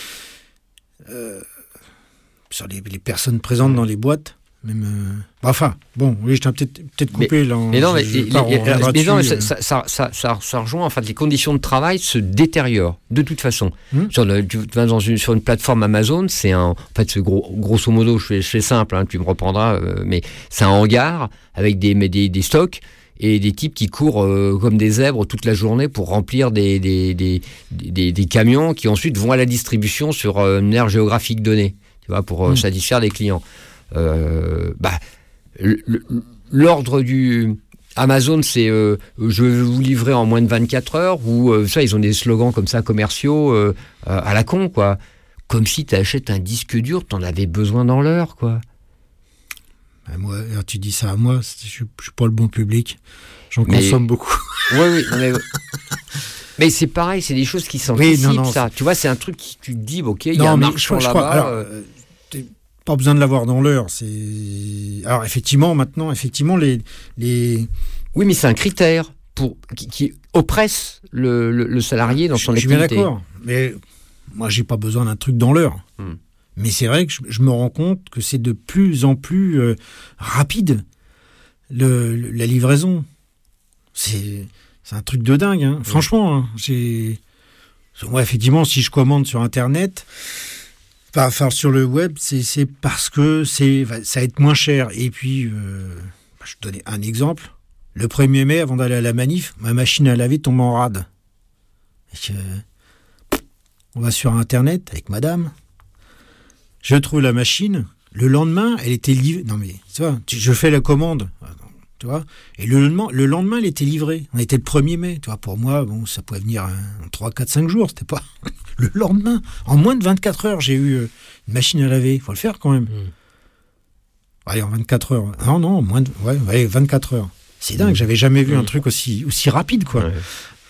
euh, sur les, les personnes présentes dans les boîtes. Même euh... enfin bon oui je t'ai peut-être peut-être coupé mais, là mais non mais, je, je, mais, mais non mais ça, ça, ça, ça, ça, ça rejoint en fait les conditions de travail se détériorent de toute façon hmm. sur le, tu vas dans une sur une plateforme Amazon c'est un en fait c'est gros, grosso modo je fais, je fais simple hein, tu me reprendras euh, mais c'est un hangar avec des des, des stocks et des types qui courent euh, comme des zèbres toute la journée pour remplir des des, des, des, des camions qui ensuite vont à la distribution sur euh, une aire géographique donnée tu vois pour euh, hmm. satisfaire des clients. Euh, bah, l'ordre du Amazon, c'est euh, je vais vous livrer en moins de vingt-quatre heures, ou euh, ça, ils ont des slogans comme ça commerciaux euh, à la con, quoi. Comme si tu achètes un disque dur, t'en avais besoin dans l'heure, quoi. Bah, moi, alors tu dis ça à moi, je suis, je suis pas le bon public, j'en mais, consomme beaucoup. Oui, oui, mais. Mais c'est pareil, c'est des choses qui s'anticipent, oui, non, non, ça. C'est... Tu vois, c'est un truc qui tu te dis, ok, il y a un marchand là-bas. Alors, euh, pas besoin de l'avoir dans l'heure. C'est... Alors effectivement, maintenant, effectivement, les, les... Oui, mais c'est un critère pour... qui, qui oppresse le, le, le salarié dans son activité. Je suis bien d'accord, mais moi, j'ai pas besoin d'un truc dans l'heure. Hmm. Mais c'est vrai que je, je me rends compte que c'est de plus en plus euh, rapide, le, le, la livraison. C'est, c'est un truc de dingue, hein. Hmm. Franchement. Hein, j'ai... Moi, effectivement, si je commande sur Internet... Enfin, sur le web, c'est, c'est parce que c'est, ça va être moins cher. Et puis, euh, je vais te donner un exemple. Le premier mai, avant d'aller à la manif, ma machine à laver tombe en rade. Et que, on va sur Internet avec madame. Je trouve la machine. Le lendemain, elle était livrée. Non mais, tu vois, je fais la commande. Tu vois, et le lendemain, le lendemain, elle était livrée. On était le premier mai. Tu vois, pour moi, bon, ça pouvait venir en trois, quatre, cinq jours. C'était pas le lendemain. En moins de vingt-quatre heures, j'ai eu une machine à laver. Il faut le faire quand même. Mmh. Allez, en vingt-quatre heures. Non, non, moins de, ouais, ouais, vingt-quatre heures. C'est dingue. Mmh. J'avais jamais vu mmh. un truc aussi, aussi rapide, quoi. Ouais.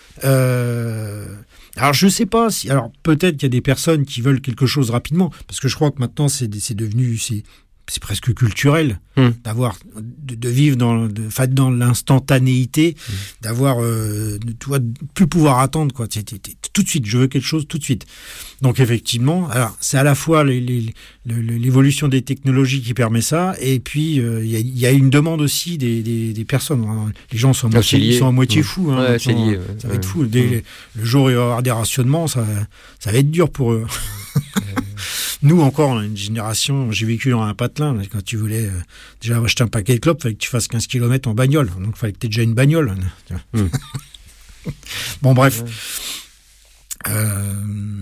Euh, alors, je sais pas si, alors, peut-être qu'il y a des personnes qui veulent quelque chose rapidement. Parce que je crois que maintenant, c'est, c'est devenu, c'est, c'est presque culturel mmh. d'avoir, de, de vivre dans, de, dans l'instantanéité, mmh. d'avoir, euh, de, tu vois, de plus pouvoir attendre, quoi. C'est, c'est, c'est, tout de suite, je veux quelque chose tout de suite. Donc effectivement, alors c'est à la fois les, les, les, l'évolution des technologies qui permet ça, et puis il euh, y, y a une demande aussi des, des, des personnes. Les gens sont à moitié, ils sont à moitié mmh. fous. Hein, ouais, c'est lié, ouais. Ça va être fou. Dès, mmh. Le jour où il va y avoir des rationnements, ça, ça va être dur pour eux. Nous, encore, on a une génération, j'ai vécu dans un patelin, là, quand tu voulais euh, déjà acheter un paquet de clopes, il fallait que tu fasses quinze kilomètres en bagnole. Donc, il fallait que tu aies déjà une bagnole. Mmh. Bon, bref. Ouais. Euh...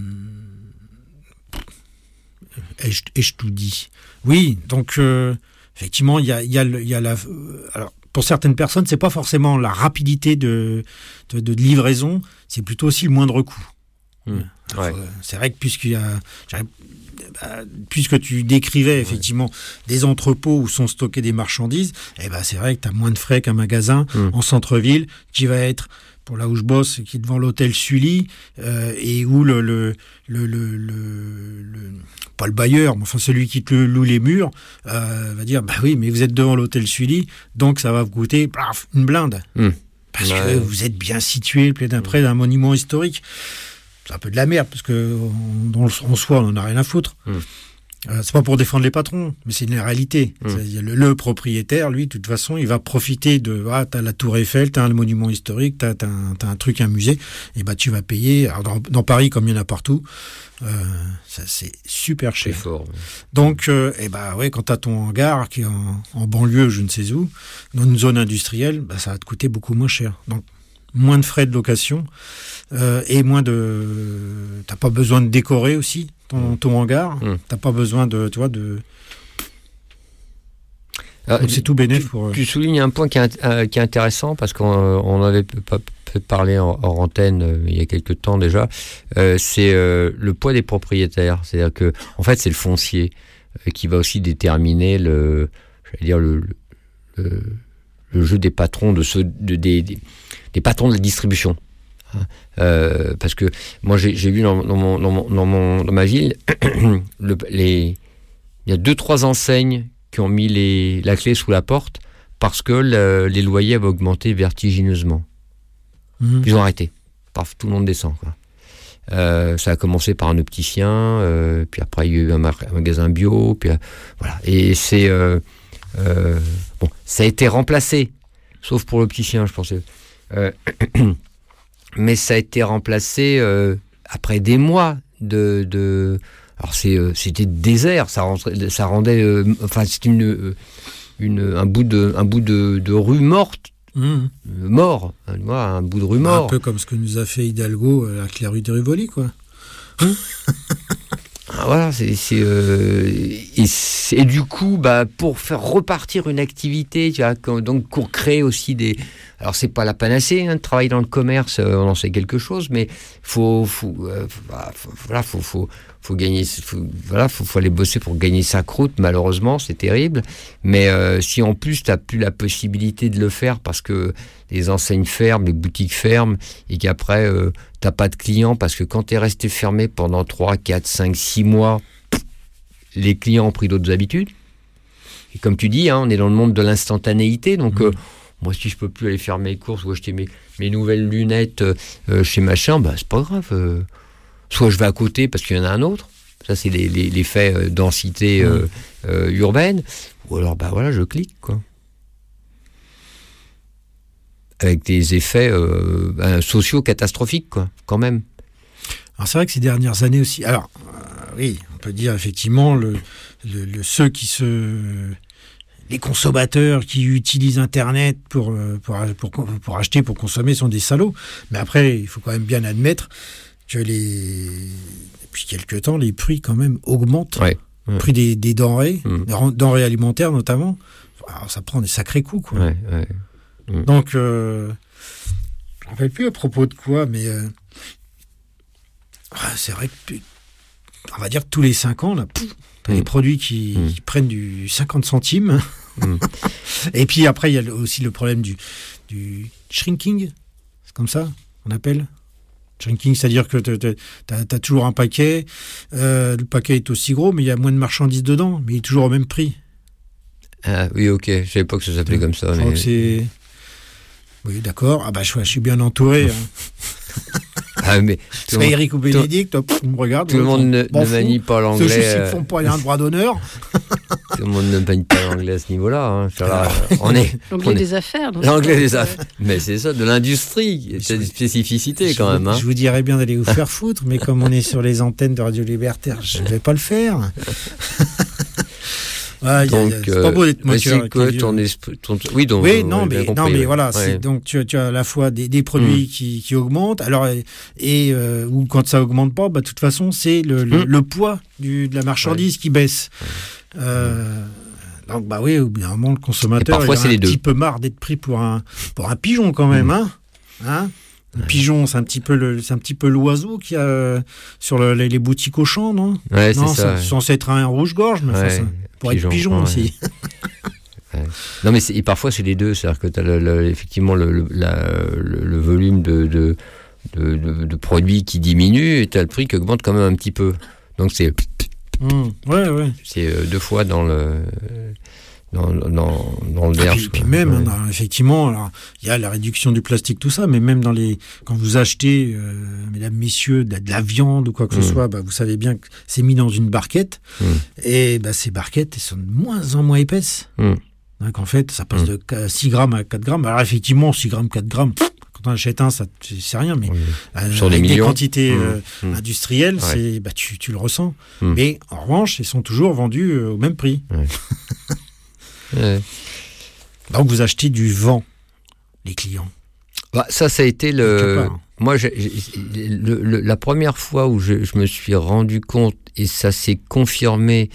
Et, je, et je tout dis. Oui, donc, euh, effectivement, il y a, y a, y a la... Alors, pour certaines personnes, c'est pas forcément la rapidité de, de, de livraison, c'est plutôt aussi le moindre coût. Mmh. Ouais. C'est vrai que puisqu'il y a... Bah, puisque tu décrivais effectivement ouais. des entrepôts où sont stockées des marchandises, eh ben c'est vrai que tu as moins de frais qu'un magasin mmh. en centre-ville qui va être, pour là où je bosse, qui est devant l'hôtel Sully, euh, et où le, le, le, le, le, le pas le bailleur, mais enfin celui qui te loue les murs, euh, va dire bah oui, mais vous êtes devant l'hôtel Sully, donc ça va vous coûter plaf, une blinde. Mmh. Parce ouais. que vous êtes bien situé près d'un, près d'un monument historique. C'est un peu de la merde, parce que en, en soi, on n'en a rien à foutre. Mmh. Euh, c'est pas pour défendre les patrons, mais c'est une réalité. Mmh. Le, le propriétaire, lui, de toute façon, il va profiter de... Ah, t'as la Tour Eiffel, t'as un monument historique, t'as, t'as, un, t'as un truc, un musée, et bah tu vas payer... Alors, dans, dans Paris, comme il y en a partout, euh, ça, c'est super cher. C'est fort. Ouais. Donc, euh, et bah ouais, quand t'as ton hangar, qui est en, en banlieue, je ne sais où, dans une zone industrielle, bah ça va te coûter beaucoup moins cher. Donc, moins de frais de location... Euh, et moins de... T'as pas besoin de décorer aussi ton, ton hangar. Mmh. T'as pas besoin de... Tu vois, de... Alors, donc c'est tout bénéf pour... Tu soulignes un point qui est, euh, qui est intéressant, parce qu'on on avait peut-être parlé en, en antenne euh, il y a quelques temps déjà, euh, c'est euh, le poids des propriétaires. C'est-à-dire que, en fait, c'est le foncier euh, qui va aussi déterminer le... J'allais dire le... le, le jeu des patrons, de ceux, de, des, des, des patrons de la distribution. Euh, parce que moi j'ai, j'ai vu dans, dans, mon, dans, mon, dans, mon, dans ma ville le, les, il y a deux trois enseignes qui ont mis les, la clé sous la porte parce que le, les loyers avaient augmenté vertigineusement. Mmh. Ils ont arrêté. Paf, tout le monde descend, quoi. Euh, ça a commencé par un opticien, euh, puis après il y a eu un, mar- un magasin bio, puis euh, voilà. Et c'est euh, euh, bon, ça a été remplacé, sauf pour l'opticien, je pensais. Euh, mais ça a été remplacé euh, après des mois de, de... alors c'est euh, c'était désert, ça rentrait, ça rendait euh, enfin c'était une une un bout de un bout de, de rue morte, mmh. euh, mort, un, un bout de rue mort. Un peu comme ce que nous a fait Hidalgo avec la rue de Rivoli, quoi. Mmh. Ah, voilà, c'est, c'est, euh, et, c'est, et du coup, bah, pour faire repartir une activité, tu vois, donc pour créer aussi des... Alors, c'est pas la panacée, hein, de travailler dans le commerce, euh, on en sait quelque chose, mais faut, faut, euh, faut, voilà, faut, faut, faut gagner, faut, voilà, faut, faut aller bosser pour gagner sa croûte, malheureusement, c'est terrible. Mais euh, si en plus, t'as plus la possibilité de le faire parce que les enseignes ferment, les boutiques ferment, et qu'après, euh, t'as pas de clients, parce que quand t'es resté fermé pendant trois, quatre, cinq, six mois, les clients ont pris d'autres habitudes. Et comme tu dis, hein, on est dans le monde de l'instantanéité, donc... Mmh. Euh, moi, si je peux plus aller faire mes courses ou acheter mes, mes nouvelles lunettes euh, chez machin, bah, c'est pas grave. Euh, soit je vais à côté parce qu'il y en a un autre. Ça, c'est les, les, l'effet euh, densité euh, euh, urbaine. Ou alors, bah voilà, je clique, quoi. Avec des effets euh, bah, sociaux catastrophiques, quoi, quand même. Alors, c'est vrai que ces dernières années aussi... Alors, euh, oui, on peut dire effectivement, le, le, le, ceux qui se... Les consommateurs qui utilisent Internet pour, pour, pour, pour acheter, pour consommer, sont des salauds. Mais après, il faut quand même bien admettre que les... depuis quelques temps, les prix quand même augmentent. Ouais. Le prix des, des denrées, mmh. des denrées alimentaires notamment. Alors, ça prend des sacrés coups, quoi. Ouais, ouais. Mmh. Donc, euh, je ne me rappelle plus à propos de quoi, mais euh, c'est vrai que, on va dire que tous les cinq ans, là, pouf, t'as mmh. des produits qui, mmh. qui prennent du cinquante centimes. Mmh. Et puis après, il y a aussi le problème du, du shrinking. C'est comme ça qu'on appelle shrinking, c'est-à-dire que t'as, t'as toujours un paquet. Euh, le paquet est aussi gros, mais il y a moins de marchandises dedans, mais il est toujours au même prix. Ah, oui, ok. Je savais pas que ça s'appelait comme ça. Je mais... crois que c'est... Oui, d'accord. Ah bah, je, je suis bien entouré. Hein. Ah, mais soit Eric ou Bénédicte, tu me regardes. Tout le monde ne, ne manie pas l'anglais. Ceux qui ne font pas, il y a un droit d'honneur. Tout le monde ne manie pas l'anglais à ce niveau-là. Hein. Là, on est, l'anglais on des est... affaires. L'anglais des affaires. Mais c'est ça, de l'industrie. C'est une spécificité je quand vous, même. Hein. Je vous dirais bien d'aller vous faire foutre, mais comme on est sur les antennes de Radio Libertaire, je ne vais pas le faire. Ah, donc, y a, y a, c'est pas beau d'être moteur. C'est quoi ton esprit ton... Oui, donc, oui, non, mais, compris, non, mais ouais. voilà. Ouais. C'est, donc, tu, tu as à la fois des, des produits mmh. qui, qui augmentent, alors, et euh, ou quand ça augmente pas, bah, de toute façon, c'est le, le, mmh. le poids du, de la marchandise ouais. qui baisse. Ouais. Euh, donc, bah oui, au bout d'un moment, le consommateur, parfois, il a c'est un les petit deux. peu marre d'être pris pour un, pour un pigeon quand même, mmh. hein. hein Le pigeon, c'est un petit peu le, c'est un petit peu l'oiseau qu'il y a sur le, les, les boutiques au champ, non? Ouais, non, c'est ça. C'est censé être un rouge-gorge, mais ouais, enfin, ça, pour pigeon, être pigeon ouais. aussi. ouais. Non, mais c'est, et parfois c'est les deux, c'est-à-dire que tu as effectivement le, le, la, le, le volume de, de, de, de, de produits qui diminue et tu as le prix qui augmente quand même un petit peu. Donc c'est, mmh. ouais, ouais. c'est euh, deux fois dans le. Dans, dans, dans le verre. Et puis, puis même, ouais. hein, effectivement, il y a la réduction du plastique, tout ça, mais même dans les, quand vous achetez, euh, mesdames, messieurs, de la, de la viande ou quoi que mmh. ce soit, bah, vous savez bien que c'est mis dans une barquette, mmh. et bah, ces barquettes, elles sont de moins en moins épaisses. Mmh. Donc en fait, ça passe mmh. de six grammes à quatre grammes. Alors effectivement, six grammes, quatre grammes, pff, quand on achète un, ça, c'est rien, mais oui. euh, sur avec des, des quantités mmh. euh, mmh. industrielles, ouais. c'est, bah, tu, tu le ressens. Mmh. Mais en revanche, ils sont toujours vendus euh, au même prix. Ouais. Ouais. Donc vous achetez du vent, les clients. Bah, ça, ça a été le. Moi, j'ai, j'ai, le, le, la première fois où je, je me suis rendu compte, et ça s'est confirmé,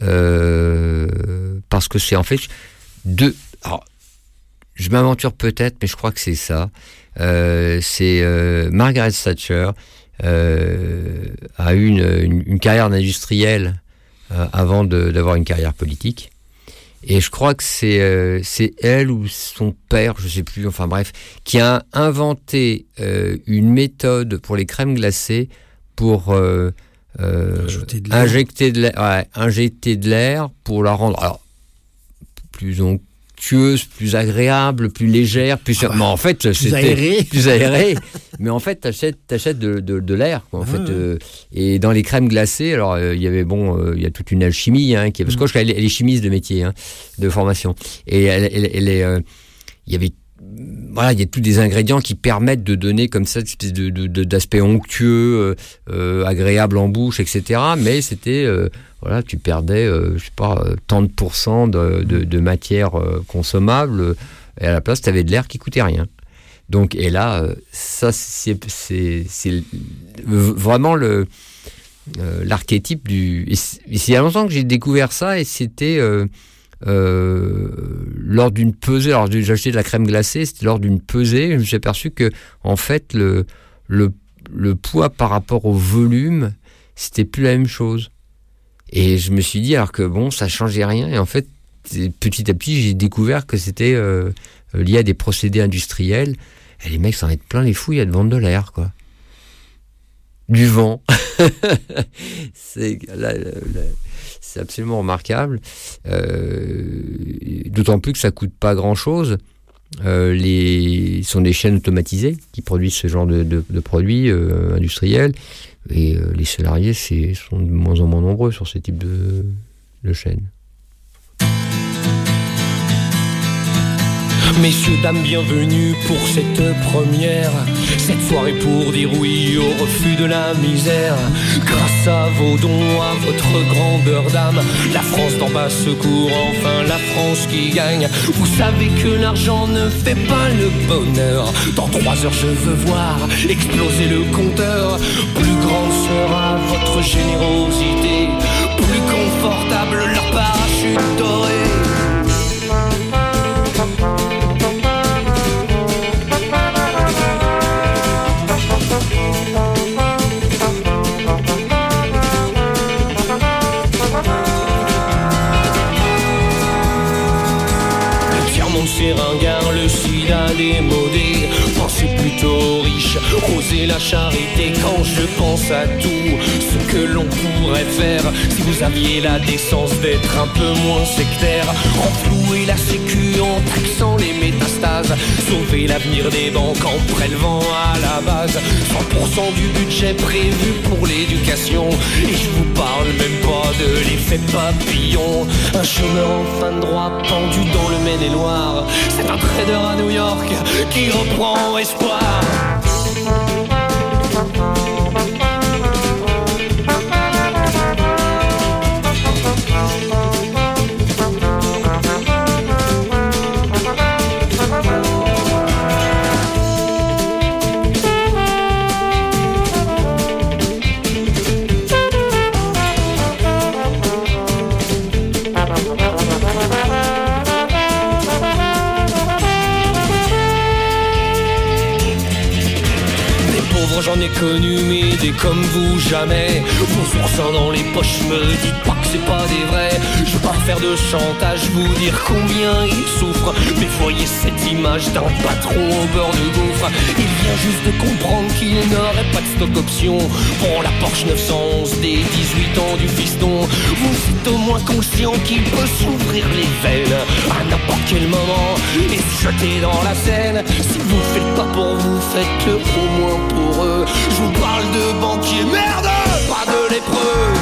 euh, parce que c'est en fait deux. Alors, je m'aventure peut-être, mais je crois que c'est ça. Euh, c'est euh, Margaret Thatcher euh, a eu une, une, une carrière d'industrielle euh, avant de, d'avoir une carrière politique. Et je crois que c'est, euh, c'est elle ou son père, je sais plus, enfin bref, qui a inventé euh, une méthode pour les crèmes glacées pour euh, euh, de injecter, de l'air, ouais, injecter de l'air pour la rendre alors, plus onctueuse, plus agréable, plus légère, plus... Ah bah, mais en fait, plus c'était aéré. plus aéré. Mais en fait, t'achètes, t'achètes de, de, de l'air, quoi, en ah fait. Ouais. Euh, et dans les crèmes glacées, alors il euh, y avait bon, il euh, y a toute une alchimie, hein, qui, parce que je crois qu'elle elle est chimiste de métier, hein, de formation. Et elle, elle, elle est, il euh, y avait, voilà, il y a tous des ingrédients qui permettent de donner comme ça, de, de, de, d'aspect onctueux, euh, agréable en bouche, et cetera. Mais c'était, euh, voilà, tu perdais, euh, je sais pas, tant de pourcents de, de, de matière euh, consommable, et à la place, tu avais de l'air qui coûtait rien. Donc, et là, ça, c'est, c'est, c'est vraiment le, euh, l'archétype du... Et c'est, et c'est il y a longtemps que j'ai découvert ça, et c'était euh, euh, lors d'une pesée. Alors, j'ai acheté de la crème glacée, c'était lors d'une pesée, je me suis aperçu que, en fait, le, le, le poids par rapport au volume, c'était plus la même chose. Et je me suis dit, alors que bon, ça changeait rien, et en fait, petit à petit, j'ai découvert que c'était euh, lié à des procédés industriels. Et les mecs s'en mettent plein les fouilles à de vendre de l'air, quoi. Du vent. c'est, là, là, c'est absolument remarquable. Euh, d'autant plus que ça coûte pas grand-chose. Euh, les, ce sont des chaînes automatisées qui produisent ce genre de, de, de produits euh, industriels. Et euh, les salariés c'est, sont de moins en moins nombreux sur ce type de, de chaînes. Messieurs, dames, bienvenue pour cette première, cette soirée pour dire oui au refus de la misère. Grâce à vos dons, à votre grandeur d'âme, la France d'en bas secourt enfin la France qui gagne. Vous savez que l'argent ne fait pas le bonheur. Dans trois heures je veux voir exploser le compteur. Plus grande sera votre générosité, plus confortable leur parachute doré. C'est ringard, le sida démodé. Pensez plus plutôt riche. Osez la charité quand je pense à tout ce que l'on pourrait faire si vous aviez la décence d'être un peu moins sectaire. Renflouer la sécu en taxant les métastases, sauver l'avenir des banques en prélevant à la base cent pour cent du budget prévu pour l'éducation. Et je vous parle même pas de l'effet papillon. Un chômeur en fin de droit pendu dans le Maine-et-Loire, c'est un trader à New York qui reprend espoir. J'en ai connu, mais des comme vous jamais. Vos oursins dans les poches, me dites pas que c'est pas des vrais. Je veux pas faire de chantage, vous dire combien ils souffrent. Mais voyez cette image d'un patron au beurre de gaufre. Il vient juste de comprendre qu'il n'aurait pas de stock option pour la Porsche neuf cent onze des dix-huit ans du fiston. Vous êtes au moins conscient qu'il peut s'ouvrir les veines à n'importe quel moment et se jeter dans la Seine. Si vous le faites pas pour vous, faites-le au moins pour eux. Je vous parle de banquiers, merde, pas de lépreux.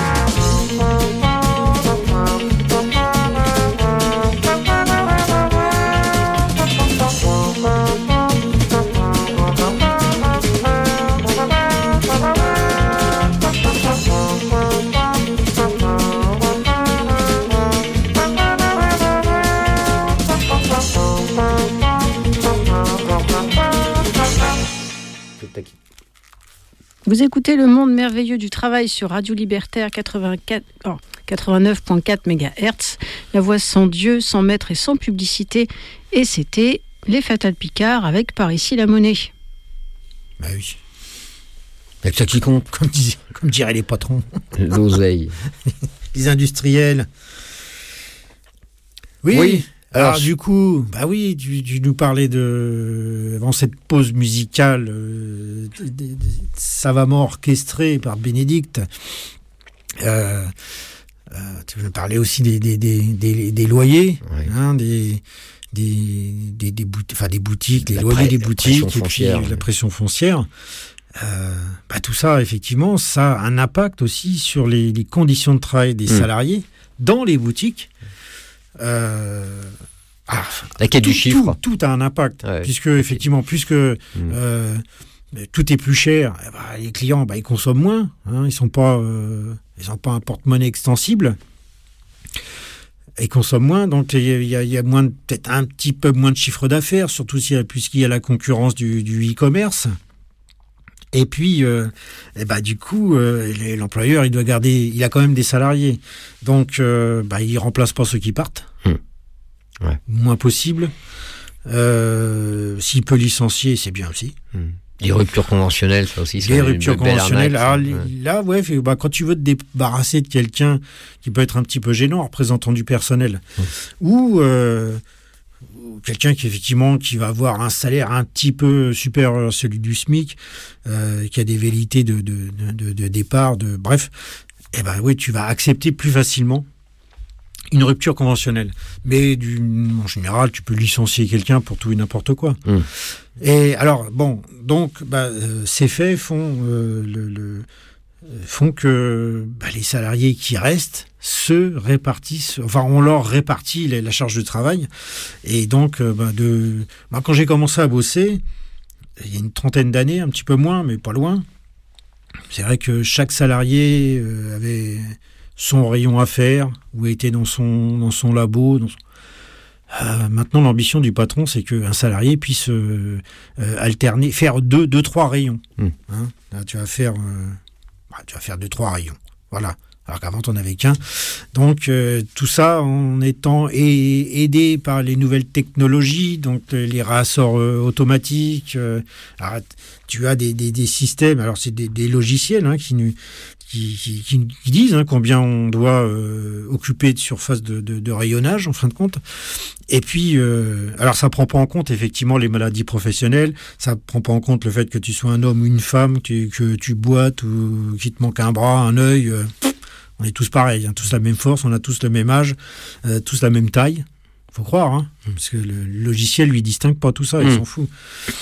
Vous écoutez Le Monde Merveilleux du Travail sur Radio Libertaire quatre-vingt-quatre, oh, quatre-vingt-neuf virgule quatre mégahertz, la voix sans Dieu, sans maître et sans publicité. Et c'était Les Fatales Picard avec Par ici la monnaie. Bah oui. C'est ça qui compte. Comme, dis, comme diraient les patrons. L'oseille. Les industriels. Oui. oui. Alors, Alors du coup, bah oui, tu, tu nous parlais de avant cette pause musicale euh, savamment orchestrée par Bénédicte. Euh, euh, tu nous parlais aussi des des des des, des loyers, oui. hein, des des des des, bout- enfin, des boutiques, les loyers des boutiques et puis oui. la pression foncière. Euh, bah tout ça, effectivement, ça a un impact aussi sur les, les conditions de travail des mmh. salariés dans les boutiques. Euh, ah, la quête tout, du chiffre. Tout, tout a un impact, ouais. puisque effectivement, puisque mmh. euh, tout est plus cher, eh ben, les clients, bah, ils consomment moins. Hein, ils sont pas, euh, ils n'ont pas un porte-monnaie extensible. Ils consomment moins, donc il y a, y a moins, peut-être un petit peu moins de chiffre d'affaires, surtout puisqu'il y a la concurrence du, du e-commerce. Et puis, euh, et bah, du coup, euh, l'employeur, il doit garder, il a quand même des salariés. Donc, euh, bah, il ne remplace pas ceux qui partent. Mmh. Ouais. Moins possible. Euh, s'il peut licencier, c'est bien aussi. Mmh. Les ruptures conventionnelles, ça aussi. Les ruptures conventionnelles. Alors, ouais. Là, ouais, bah, quand tu veux te débarrasser de quelqu'un qui peut être un petit peu gênant, représentant du personnel, mmh. ou... Euh, quelqu'un qui effectivement qui va avoir un salaire un petit peu supérieur à celui du SMIC, euh, qui a des velléités de, de, de, de départ, de bref, eh ben oui, tu vas accepter plus facilement une rupture conventionnelle. Mais du, en général, tu peux licencier quelqu'un pour tout et n'importe quoi. Mmh. Et alors bon, donc bah, euh, ces faits font euh, le, le font que bah, les salariés qui restent se répartissent, enfin on leur répartit la, la charge de travail. Et donc, euh, bah, de, bah, quand j'ai commencé à bosser, il y a une trentaine d'années, un petit peu moins, mais pas loin, c'est vrai que chaque salarié euh, avait son rayon à faire, ou était dans son, dans son labo. Dans son... Euh, maintenant, l'ambition du patron, c'est qu'un salarié puisse euh, euh, alterner, faire deux, deux, trois rayons. Mmh. Hein, là, tu vas faire... Euh, tu vas faire deux, trois rayons. Voilà. alors qu'avant t'en avais qu'un. Donc euh, tout ça en étant a- aidé par les nouvelles technologies, donc euh, les rassorts euh, automatiques. Euh, alors, tu as des, des, des systèmes, alors c'est des, des logiciels hein, qui, qui, qui, qui, qui disent hein, combien on doit euh, occuper de surface de, de, de rayonnage en fin de compte. Et puis, euh, alors ça prend pas en compte effectivement les maladies professionnelles, ça prend pas en compte le fait que tu sois un homme ou une femme, que, que tu boites ou qu'il te manque un bras, un œil. Euh, on est tous pareils, hein, tous la même force, on a tous le même âge, euh, tous la même taille. Faut croire, hein, parce que le logiciel lui distingue pas tout ça, il mmh. s'en fout.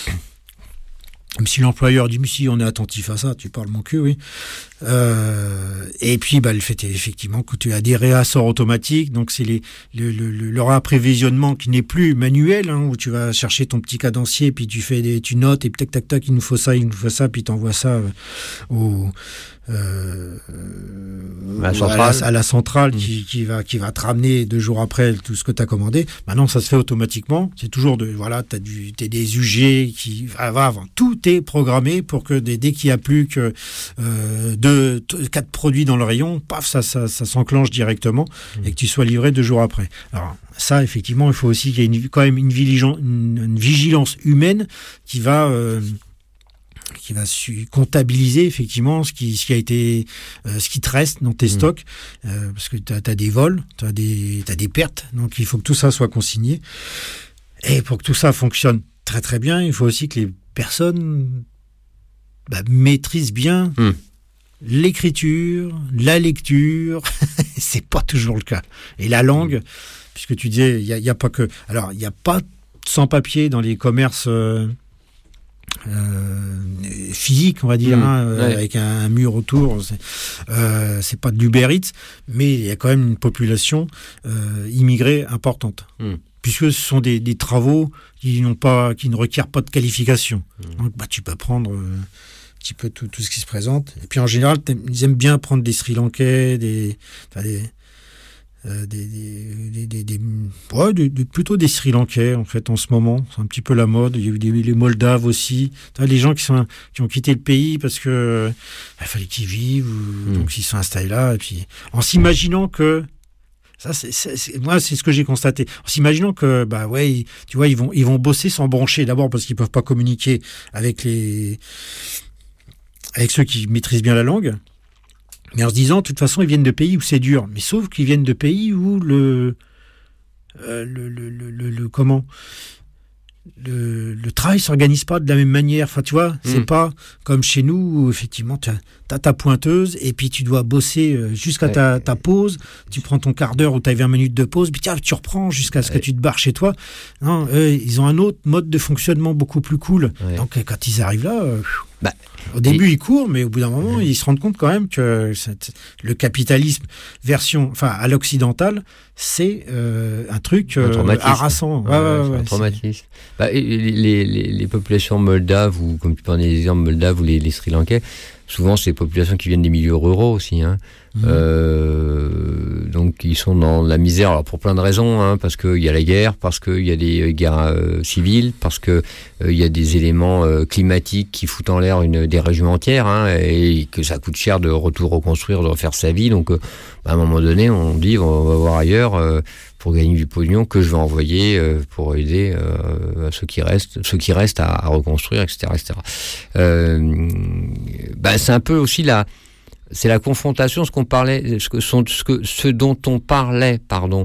Même si l'employeur dit, mais si on est attentif à ça, tu parles mon cul, oui. Euh, et puis, bah, le fait est effectivement que tu as des réassorts automatiques, donc c'est les, le, le, le, leur apprévisionnement qui n'est plus manuel, hein, où tu vas chercher ton petit cadencier, puis tu fais des, tu notes, et tac, tac, tac, il nous faut ça, il nous faut ça, puis t'envoies ça euh, au, euh, la à, la, à la centrale mmh. qui, qui va, qui va te ramener deux jours après tout ce que tu as commandé. Maintenant, ça se fait automatiquement. C'est toujours de, voilà, t'as du, t'as des U G qui, va, va, tout est programmé pour que dès, dès qu'il y a plus que, euh, deux, quatre produits dans le rayon, paf, ça, ça, ça s'enclenche directement mmh. et que tu sois livré deux jours après. Alors, ça, effectivement, il faut aussi qu'il y ait une, quand même une vigilance, une, une vigilance humaine qui va, euh, qui va su- comptabiliser effectivement ce qui, ce qui a été, euh, ce qui te reste dans tes mmh. stocks, euh, parce que tu as des vols, tu as des, t'as des pertes, donc il faut que tout ça soit consigné. Et pour que tout ça fonctionne très très bien, il faut aussi que les personnes bah, maîtrisent bien mmh. l'écriture, la lecture. C'est pas toujours le cas. Et la langue, mmh. puisque tu disais, il y a, y a pas que, alors il y a pas de sans-papier dans les commerces. Euh, Euh, physique, on va dire, mmh, hein, ouais. avec un, un mur autour. C'est, euh, c'est pas de l'Uber Eats, mais il y a quand même une population euh, immigrée importante, mmh. puisque ce sont des, des travaux qui n'ont pas, qui ne requièrent pas de qualification. Mmh. Donc, bah, tu peux prendre euh, un petit peu tout, tout ce qui se présente. Et puis en général, ils aiment bien prendre des Sri Lankais, des, enfin, des Euh, des, des, des, des, des, ouais, des, des, plutôt des Sri Lankais en fait en ce moment, c'est un petit peu la mode. Il y a eu des, les Moldaves aussi, les gens qui, sont, qui ont quitté le pays parce que il fallait qu'ils vivent, ou, mmh. donc ils se sont installés là, et puis en s'imaginant que ça, c'est, c'est, c'est, moi, c'est ce que j'ai constaté. En s'imaginant que, bah ouais, ils, tu vois, ils vont, ils vont bosser sans broncher. D'abord parce qu'ils peuvent pas communiquer avec les, avec ceux qui maîtrisent bien la langue. Mais en se disant, de toute façon, ils viennent de pays où c'est dur. Mais sauf qu'ils viennent de pays où le, euh, le, le, le, le, le comment, le, le travail s'organise pas de la même manière. Enfin, tu vois, mmh. c'est pas comme chez nous où effectivement, tu as ta pointeuse et puis tu dois bosser jusqu'à ouais. ta, ta pause. Tu prends ton quart d'heure ou tu as vingt minutes de pause, puis tiens, tu reprends jusqu'à ce ouais. que tu te barres chez toi. Non, eux, ils ont un autre mode de fonctionnement beaucoup plus cool. Ouais. Donc, quand ils arrivent là, euh, bah, au début, et... ils courent, mais au bout d'un moment, mmh. ils se rendent compte quand même que cette, le capitalisme version, enfin, à l'occidental, c'est euh, un truc euh, un harassant. Ouais, ouais, ouais, ouais, un traumatisme. Bah, les, les, les, les populations moldaves, ou comme tu prenais les exemples moldaves ou les, les Sri Lankais, souvent, c'est des populations qui viennent des milieux ruraux aussi. Hein. Mmh. Euh, donc, ils sont dans la misère, alors pour plein de raisons, hein, parce qu'il y a la guerre, parce qu'il y a des guerres euh, civiles, parce qu'il euh, y a des éléments euh, climatiques qui foutent en l'air une, des régions entières, hein, et que ça coûte cher de retour reconstruire, de refaire sa vie. Donc, euh, à un moment donné, on dit, on va voir ailleurs euh, pour gagner du pognon que je vais envoyer euh, pour aider euh, à ceux qui restent, ceux qui restent à, à reconstruire, et cetera, et cetera. Euh, bah, c'est un peu aussi la, c'est la confrontation, ce qu'on parlait, ce que sont, ce que, ce dont on parlait, pardon,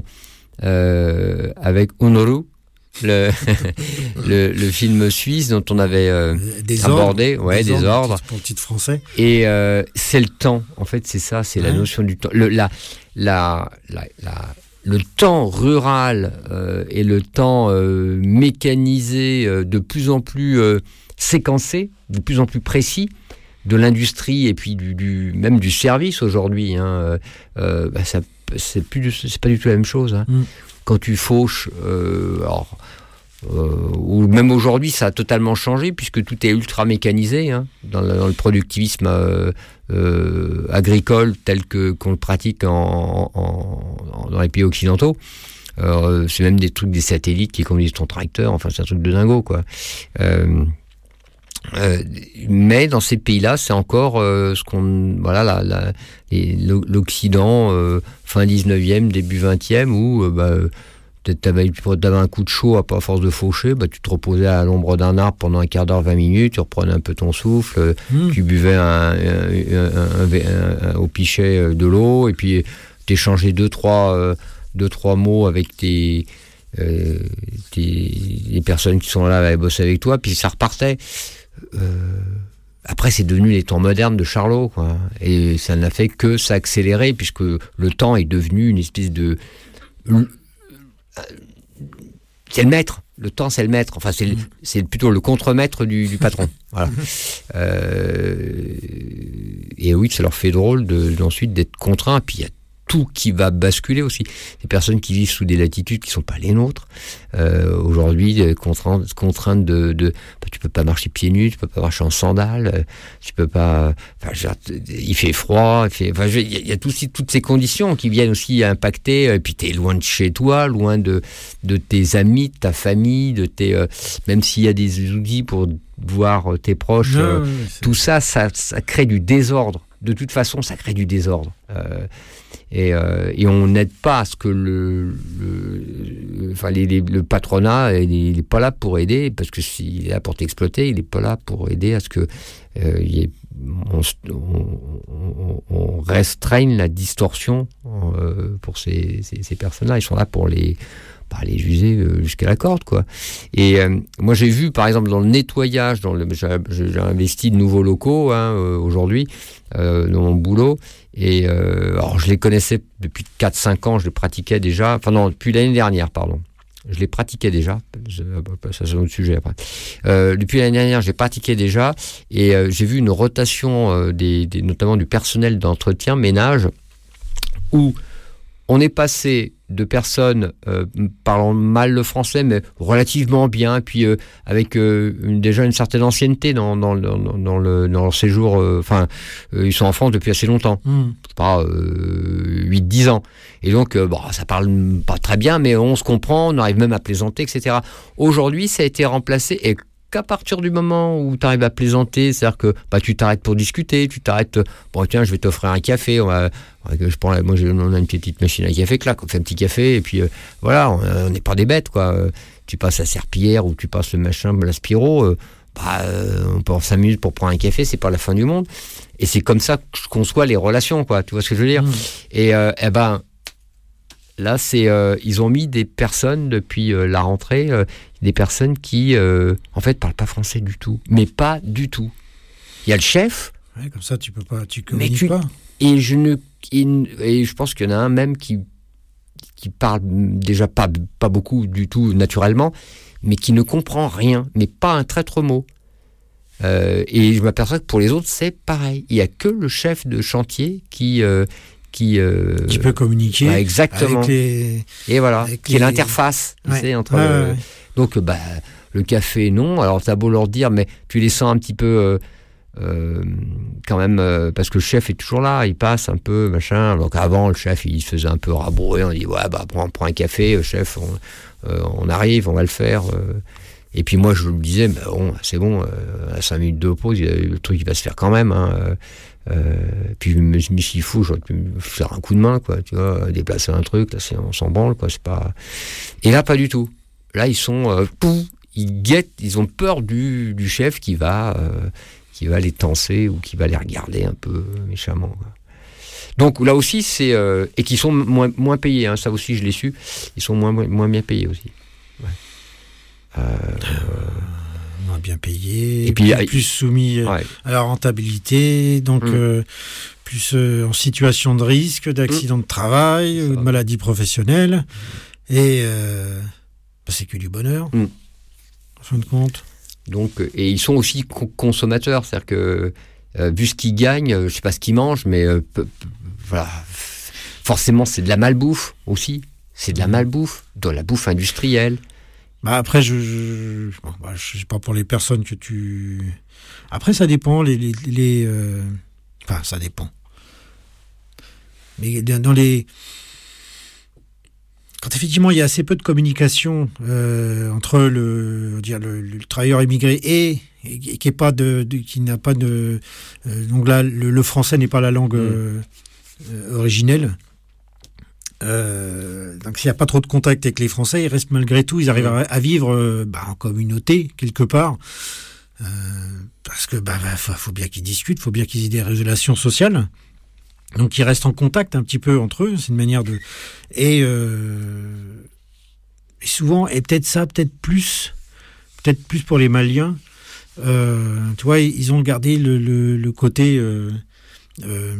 euh, avec Honoru, le, le, le film suisse dont on avait euh, des abordé, ordres, ouais, des, des ordres, pour le titre français. Et euh, c'est le temps. En fait, c'est ça, c'est ouais. la notion du temps. Le, la, la, la, la, le temps rural euh, et le temps euh, mécanisé, euh, de plus en plus euh, séquencé, de plus en plus précis, de l'industrie et puis du, du même du service aujourd'hui. Hein, euh, bah ça, c'est plus, c'est pas du tout la même chose. Hein. Mm. Quand tu fauches, euh, alors, euh, ou même aujourd'hui, ça a totalement changé puisque tout est ultra mécanisé hein, dans, le, dans le productivisme euh, euh, agricole tel que qu'on le pratique en, en, en, dans les pays occidentaux. Euh, c'est même des trucs des satellites qui conduisent ton tracteur. Enfin, c'est un truc de dingo, quoi. Euh, Euh, mais dans ces pays-là, c'est encore euh, ce qu'on, voilà, la, la, les, l'Occident, euh, fin dix-neuvième, début vingtième, où euh, bah, t'avais, t'avais un coup de chaud à force de faucher, bah, tu te reposais à l'ombre d'un arbre pendant un quart d'heure, vingt minutes, tu reprenais un peu ton souffle, mmh. tu buvais un, un, un, un, un, au pichet de l'eau, et puis t'échangeais deux, trois, euh, deux, trois mots avec tes... Euh, tes, les personnes qui sont là à bosser avec toi, puis ça repartait. Euh, après, c'est devenu les temps modernes de Charlot, quoi. Et ça n'a fait que s'accélérer, puisque le temps est devenu une espèce de... C'est le maître. Le temps, c'est le maître. Enfin, c'est, le, c'est plutôt le contre-maître du, du patron. Voilà. Euh, et oui, ça leur fait drôle de, d'ensuite d'être contraints. Puis il y a tout qui va basculer aussi. Des personnes qui vivent sous des latitudes qui ne sont pas les nôtres. Euh, aujourd'hui, contraintes, contraintes de, de bah, tu peux pas marcher pieds nus, tu peux pas marcher en sandales, tu peux pas. Enfin, genre, il fait froid, il fait. Enfin, il y a, il y a tout, toutes ces conditions qui viennent aussi impacter. Et puis t'es loin de chez toi, loin de de tes amis, de ta famille, de tes. Euh, même s'il y a des outils pour voir tes proches, non, euh, tout ça, ça, ça crée du désordre. De toute façon, ça crée du désordre. Euh, Et, euh, et on n'aide pas à ce que le, le, enfin les, les, le patronat, il n'est pas là pour aider, parce que s'il est là pour t'exploiter, il n'est pas là pour aider à ce que euh, il y ait, on, on, on restreigne la distorsion euh, pour ces, ces, ces personnes-là. Ils sont là pour les, bah, les user jusqu'à la corde, quoi. Et euh, moi, j'ai vu, par exemple, dans le nettoyage, dans le, j'ai, j'ai investi de nouveaux locaux hein, euh, aujourd'hui euh, dans mon boulot. Et euh, alors je les connaissais depuis quatre cinq ans, je les pratiquais déjà, enfin non, depuis l'année dernière, pardon. Je les pratiquais déjà, ça c'est un autre sujet après. Euh, depuis l'année dernière, je les pratiquais déjà, et euh, j'ai vu une rotation, euh, des, des, notamment du personnel d'entretien, ménage, où on est passé de personnes euh, parlant mal le français, mais relativement bien, puis euh, avec euh, une, déjà une certaine ancienneté dans, dans, dans, dans, le, dans leur séjour. Enfin, euh, euh, ils sont en France depuis assez longtemps, mmh. pas euh, huit dix ans. Et donc, euh, bon, ça parle pas très bien, mais on se comprend, on arrive même à plaisanter, et cetera. Aujourd'hui, ça a été remplacé, et qu'à partir du moment où tu arrives à plaisanter, c'est-à-dire que bah, tu t'arrêtes pour discuter, tu t'arrêtes, bon tiens, je vais t'offrir un café, on va, je prends, moi j'ai, on a une petite machine à café, clac, on fait un petit café, et puis euh, voilà, on n'est pas des bêtes, quoi. Tu passes la serpillière ou tu passes le machin, l'aspiro, euh, bah, euh, on peut en cinq minutes pour prendre un café, c'est pas la fin du monde. Et c'est comme ça que je conçois les relations, quoi, tu vois ce que je veux dire. Mmh. Et euh, eh ben, là, c'est, euh, ils ont mis des personnes depuis euh, la rentrée, euh, des personnes qui, euh, en fait, parlent pas français du tout, mais pas du tout. Il y a le chef. Ouais, comme ça, tu peux pas, tu communiques tu, pas. Et je ne, et, et je pense qu'il y en a un même qui qui parle déjà pas pas beaucoup du tout naturellement, mais qui ne comprend rien, mais pas un traître mot. Euh, et je m'aperçois que pour les autres, c'est pareil. Il y a que le chef de chantier qui euh, Qui, euh, qui peut communiquer bah, exactement avec les... et voilà qui les... est l'interface ouais. tu sais, entre ouais, le... ouais. donc bah le café non, alors t'as beau leur dire mais tu les sens un petit peu euh, euh, quand même euh, parce que le chef est toujours là, il passe un peu machin, donc avant le chef il se faisait un peu rabrouer, on dit ouais bah prends, prends un café chef, on, euh, on arrive, on va le faire euh. Et puis moi je lui disais bah, bon c'est bon euh, à cinq minutes de pause le truc il va se faire quand même hein, euh, Euh, puis je me suis dit s'il faut j'aurais pu me faire un coup de main quoi, tu vois, déplacer un truc là c'est, on s'en branle quoi, c'est pas. Et là pas du tout, là ils sont euh, pouf, ils guettent, ils ont peur du, du chef qui va euh, qui va les tancer ou qui va les regarder un peu méchamment quoi. Donc là aussi c'est euh, et qui sont moins moins payés hein, ça aussi je l'ai su, ils sont moins moins bien payés aussi ouais. euh, moins bien payé, et puis plus, plus soumis ouais. à la rentabilité, donc mmh. euh, plus euh, en situation de risque, d'accident mmh. de travail, ou de maladie professionnelle, mmh. et euh, bah, c'est que du bonheur, mmh. en fin de compte. Donc, et ils sont aussi co- consommateurs, c'est-à-dire que euh, vu ce qu'ils gagnent, euh, je sais pas ce qu'ils mangent, mais euh, p- p- voilà, forcément c'est de la malbouffe aussi, c'est de la malbouffe, de la bouffe industrielle. Bah après, je je, bon, bah, je sais pas pour les personnes que tu. Après, ça dépend. Les les, les euh... enfin, ça dépend. Mais dans les quand effectivement il y a assez peu de communication euh, entre le, dire, le, le travailleur immigré et, et qui est pas de, de qui n'a pas de euh, donc là le, le français n'est pas la langue euh, euh, originelle. Euh, donc s'il n'y a pas trop de contact avec les Français, ils restent malgré tout, ils arrivent à, à vivre euh, bah, en communauté quelque part. Euh, parce que bah, bah faut, faut bien qu'ils discutent, faut bien qu'ils aient des relations sociales. Donc ils restent en contact un petit peu entre eux, c'est une manière de... Et, euh... et souvent, et peut-être ça, peut-être plus, peut-être plus pour les Maliens, euh, tu vois, ils ont gardé le, le, le côté... Euh, euh,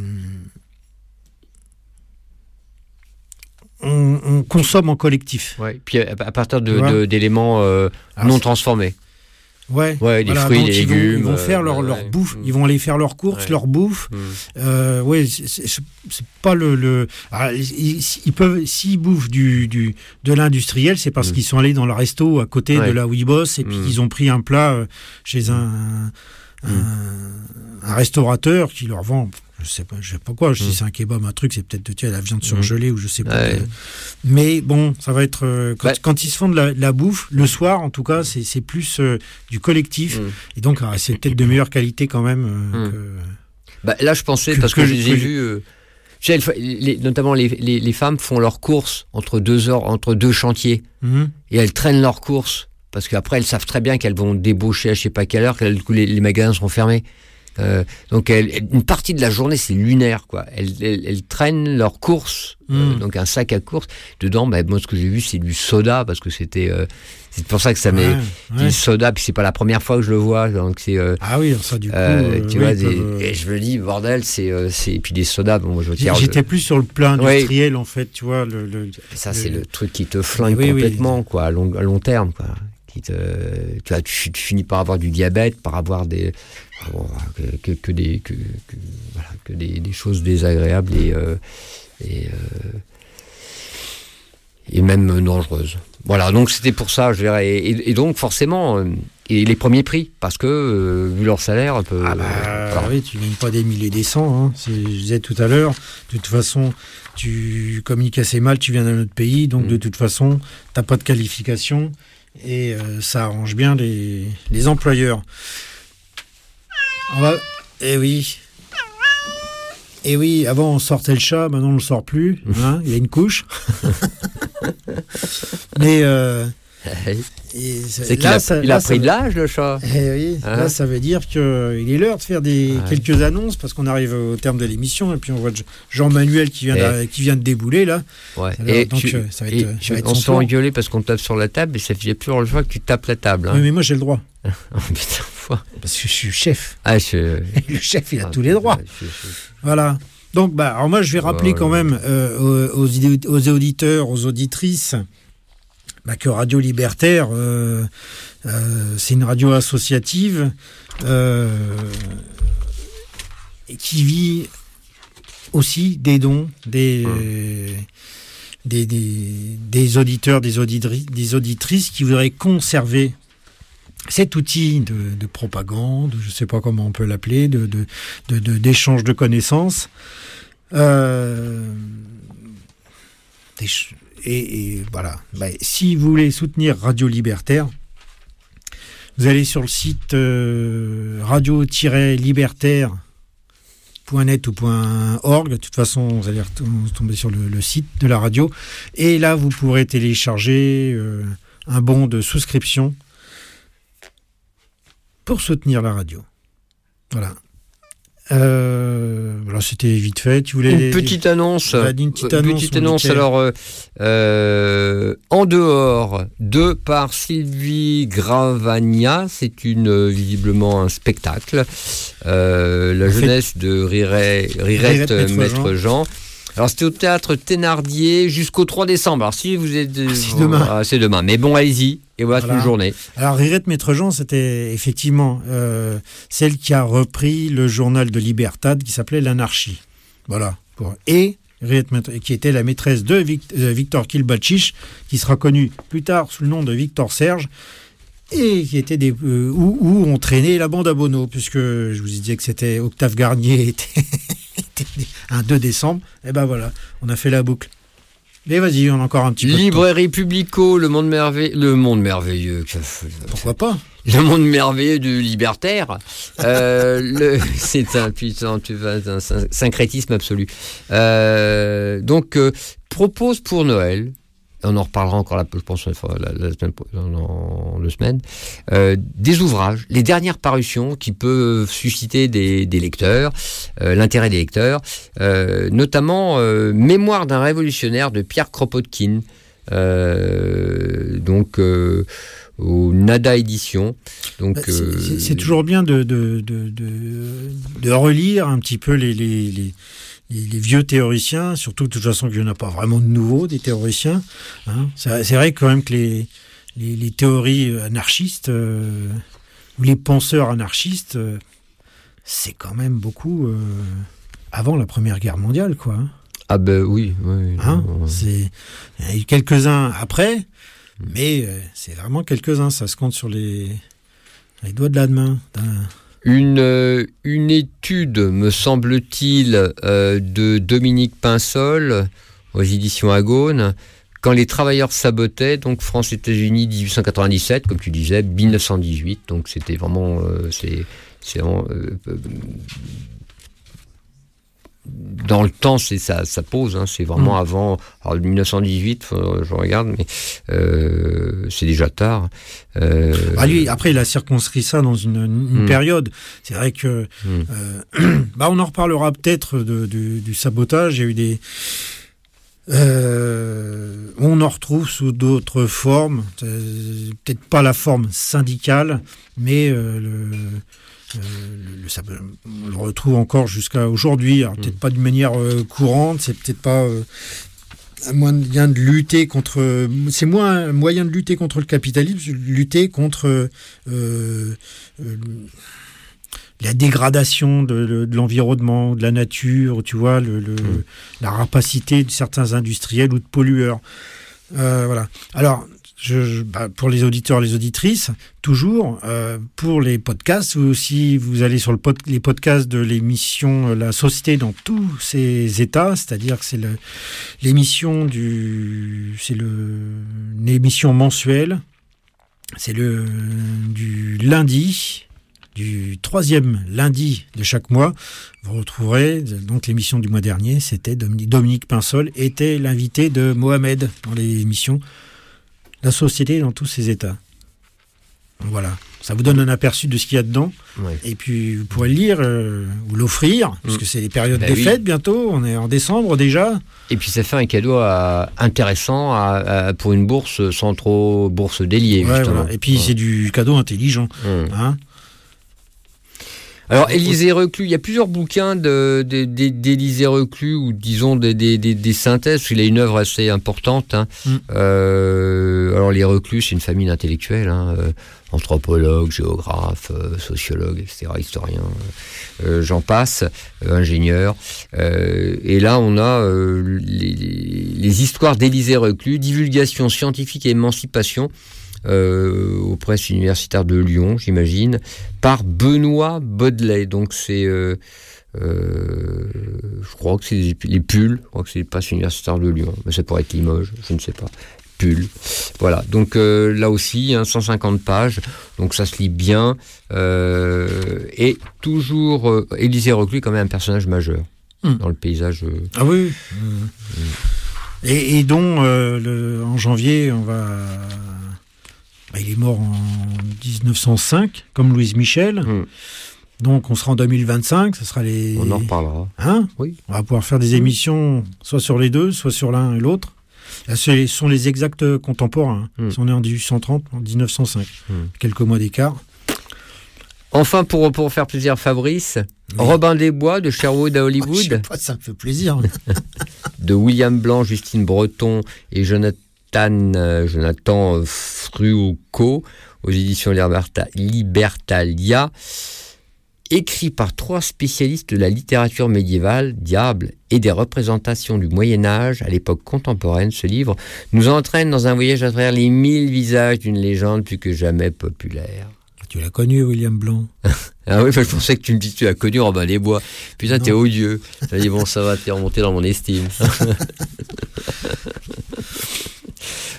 on, on consomme en collectif. Ouais, puis à, à partir de, de, d'éléments euh, non transformés. Ouais, ouais, des voilà, fruits, donc des ils légumes. Vont, ils vont faire leur, euh, leur ouais. bouffe, mmh. ils vont aller faire leurs courses, ouais. leur bouffe. Mmh. Euh, ouais, c'est, c'est, c'est pas le. le... Alors, ils, ils peuvent, s'ils bouffent du, du, de l'industriel, c'est parce mmh. qu'ils sont allés dans le resto à côté ouais. de là où ils bossent et puis mmh. ils ont pris un plat chez un, un, mmh. un, un restaurateur qui leur vend. Je sais pas, je sais pas quoi. Si mmh. c'est un kebab, un truc, c'est peut-être tu sais, la viande surgelée mmh. ou je sais pas. Ouais. Mais bon, ça va être euh, quand, bah. quand ils se font de la, de la bouffe le soir, en tout cas, c'est, c'est plus euh, du collectif mmh. et donc euh, c'est peut-être de meilleure qualité quand même. Euh, mmh. que, bah, là, je pensais que, parce que, que je les ai vus. Euh, tu sais, les, notamment les, les, les femmes font leurs courses entre deux heures, entre deux chantiers mmh. et elles traînent leurs courses parce qu'après elles savent très bien qu'elles vont débaucher à je sais pas quelle heure, que les, les magasins seront fermés. Euh, donc elle, une partie de la journée c'est lunaire quoi. Elles, elles, elles traînent leurs courses, mmh. euh, donc un sac à courses. Dedans, bah, moi ce que j'ai vu c'est du soda parce que c'était, euh, c'est pour ça que ça m'est ouais, ouais. du soda. Puis c'est pas la première fois que je le vois. Donc c'est euh, ah oui ça du coup. Euh, euh, tu oui, vois, des, peuvent... et je me dis bordel c'est euh, c'est et puis des sodas. Bon moi je tire, J'étais le... plus sur le plan industriel ouais. en fait, tu vois le. le ça le... c'est le truc qui te flingue oui, complètement oui. quoi à long à long terme quoi. Qui te, tu vois, tu, tu finis par avoir du diabète, par avoir des bon, que, que, que des que, que, voilà, que des, des choses désagréables et euh, et, euh, et même dangereuses. Voilà, donc c'était pour ça, je dirais. Et, et donc forcément, euh, et les premiers prix, parce que euh, vu leur salaire, peut, ah bah, euh, voilà. oui, tu gagnes pas des milliers des cents. Hein. C'est, je disais tout à l'heure. De toute façon, tu communiques assez mal, tu viens d'un autre pays, donc mmh. de toute façon, t'as pas de qualification. Et euh, ça arrange bien les, les employeurs. On va... Eh oui. Eh oui, avant on sortait le chat, maintenant on le sort plus. Hein, il y a une couche. Mais euh, et c'est, c'est qu'il là, a, ça, il là, a pris de l'âge le chat. Eh oui, hein là ça veut dire qu'il est l'heure de faire des, ouais. quelques annonces parce qu'on arrive au terme de l'émission et puis on voit Jean-Manuel qui vient, de, qui vient de débouler là. Ouais. Alors, et donc tu, ça va être, et ça va être on se fait engueuler parce qu'on tape sur la table et ça fait plus le choix que tu tapes la table. Hein. Oui mais moi j'ai le droit. Oh, putain, fois. Parce que je suis chef. Ah, je... Le chef il a ah, tous les droits. Je, je, je... Voilà. Donc bah alors moi je vais rappeler oh, quand ouais. même euh, aux, aux auditeurs, aux auditrices. Bah, que Radio Libertaire, euh, euh, c'est une radio associative euh, qui vit aussi des dons des, mmh. des, des, des auditeurs, des, auditri- des auditrices qui voudraient conserver cet outil de, de propagande, je ne sais pas comment on peut l'appeler, de, de, de, de, d'échange de connaissances. Euh, des ch- Et, et voilà. Bah, si vous voulez soutenir Radio Libertaire, vous allez sur le site euh, radio tiret libertaire point net ou .org. De toute façon, vous allez tomber sur le, le site de la radio. Et là, vous pourrez télécharger euh, un bon de souscription pour soutenir la radio. Voilà. Euh, voilà, c'était vite fait. Tu voulais une des, petite des... annonce. Bah, une petite annonce. Petite annonce. Alors, euh, euh, en dehors de par Sylvie Gravagna, c'est une euh, visiblement un spectacle. Euh, la en jeunesse fait, de Rirette, Rirette Maître, Maître Jean. Jean. Alors c'était au théâtre Thénardier jusqu'au trois décembre. Alors si vous êtes, ah, c'est demain. Ah, c'est demain. Mais bon, allez-y. Et voilà, voilà. Toute une journée. Alors Rirette Maître Jean, c'était effectivement euh, celle qui a repris le journal de Libertad qui s'appelait L'Anarchie. Voilà. Pour... Et Rirette Maître, qui était la maîtresse de Vic... euh, Victor Kilbachich, qui sera connu plus tard sous le nom de Victor Serge, et qui était des euh, où, où on traînait la bande à Bono, puisque je vous ai dit que c'était Octave Garnier était, était un deux décembre. Et ben voilà, on a fait la boucle. Mais vas-y, on a encore un petit peu. Librairie Publico, le monde merveilleux, le monde merveilleux. Pourquoi pas? Le monde merveilleux du libertaire. Euh, le, c'est un putain, tu vas, un syncrétisme absolu. Euh, donc, euh, propose pour Noël. On en reparlera encore, là, je pense, la, la semaine, dans deux semaines, euh, des ouvrages, les dernières parutions qui peuvent susciter des, des lecteurs, euh, l'intérêt des lecteurs, euh, notamment euh, Mémoire d'un révolutionnaire de Pierre Kropotkin, euh, donc euh, au Nada Édition. Donc, c'est, euh, c'est, c'est toujours bien de, de, de, de, de relire un petit peu les... les, les... les vieux théoriciens, surtout de toute façon qu'il n'y en a pas vraiment de nouveaux, des théoriciens. Hein. C'est, c'est vrai quand même que les, les, les théories anarchistes, euh, ou les penseurs anarchistes, euh, c'est quand même beaucoup euh, avant la Première Guerre mondiale, quoi. Hein. Ah ben oui, oui. Hein, c'est, il y a eu quelques-uns après, mais euh, c'est vraiment quelques-uns, ça se compte sur les, les doigts de la main. Une, euh, une étude, me semble-t-il, euh, de Dominique Pinsol, aux éditions Agone, quand les travailleurs sabotaient, donc France-États-Unis dix-huit cent quatre-vingt-dix-sept, comme tu disais, mille neuf cent dix-huit, donc c'était vraiment... Euh, c'est, c'est vraiment euh, euh, dans le temps, c'est ça, ça pose, hein, c'est vraiment mmh. avant. Alors, mille neuf cent dix-huit, euh, je regarde, mais euh, c'est déjà tard. Euh, bah lui, après, il a circonscrit ça dans une, une mmh. période. C'est vrai que, mmh. euh, bah, on en reparlera peut-être de, de, du sabotage. Il y a eu des, euh, on en retrouve sous d'autres formes. Euh, peut-être pas la forme syndicale, mais euh, le Euh, le, le, on le retrouve encore jusqu'à aujourd'hui. Alors, peut-être mmh. pas d'une manière euh, courante, c'est peut-être pas euh, un moyen de lutter contre. C'est moins un moyen de lutter contre le capitalisme, lutter contre euh, euh, la dégradation de, de, de l'environnement, de la nature, tu vois, le, le, mmh. la rapacité de certains industriels ou de pollueurs. Euh, voilà. Alors. Je, je, bah, pour les auditeurs et les auditrices, toujours, euh, pour les podcasts, vous aussi, vous allez sur le pod, les podcasts de l'émission euh, La Société dans tous ses états, c'est-à-dire que c'est le, l'émission du, c'est le, une émission mensuelle, c'est le, du lundi, du troisième lundi de chaque mois. Vous retrouverez, donc l'émission du mois dernier, c'était Dominique, Dominique Pinsol, était l'invité de Mohamed dans l'émission La Société dans tous ses états. Donc voilà, ça vous donne un aperçu de ce qu'il y a dedans. Ouais. Et puis vous pourrez le lire euh, ou l'offrir, mmh. parce que c'est les périodes ben des oui. fêtes bientôt, on est en décembre déjà. Et puis ça fait un cadeau à, intéressant à, à, pour une bourse sans trop bourse déliée. Ouais, voilà. Et puis ouais. c'est du cadeau intelligent. Mmh. Hein. Alors, Élisée Reclus, il y a plusieurs bouquins de, de, de, d'Élisée Reclus, ou disons des, des, des, des synthèses, parce qu'il a une œuvre assez importante. Hein. Mm. Euh, alors, les Reclus, c'est une famille d'intellectuels, hein, euh, anthropologues, géographes, euh, sociologues, et cetera, historiens, euh, j'en passe, euh, ingénieurs. Euh, et là, on a euh, les, les histoires d'Élisée Reclus, divulgation scientifique et émancipation, Euh, aux presses universitaires de Lyon, j'imagine, par Benoît Baudelet. Donc c'est, euh, euh, je crois que c'est les, les Pulls, je crois que c'est les presses universitaires de Lyon, mais ça pourrait être Limoges, je ne sais pas. Pulls. Voilà, donc euh, là aussi, hein, cent cinquante pages, donc ça se lit bien, euh, et toujours, euh, Élisée Reclus, quand même un personnage majeur mmh. dans le paysage. Euh, ah oui, mmh. Mmh. Et, et dont euh, le, en janvier, on va... Bah, il est mort en dix-neuf cent cinq, comme Louise Michel. Mmh. Donc, on sera en deux mille vingt-cinq. Ce sera les... On en reparlera. Hein oui. On va pouvoir faire des émissions soit sur les deux, soit sur l'un et l'autre. Là, ce sont les exacts contemporains. Mmh. Si on est en dix-huit cent trente, en dix-neuf cent cinq. Mmh. Quelques mois d'écart. Enfin, pour, pour faire plaisir Fabrice, oui. Robin des Bois, de Sherwood à Hollywood. Oh, je sais pas, ça me fait plaisir. De William Blanc, Justine Breton et Jonathan Jonathan Frucco, aux éditions Libertalia, écrit par trois spécialistes de la littérature médiévale, diable et des représentations du Moyen-Âge à l'époque contemporaine. Ce livre nous entraîne dans un voyage à travers les mille visages d'une légende plus que jamais populaire. Tu l'as connu, William Blanc? Ah oui, je pensais que tu me dis que tu as connu Robin des Bois. Putain, non. T'es odieux. T'as dit, bon, ça va, t'es remonté dans mon estime.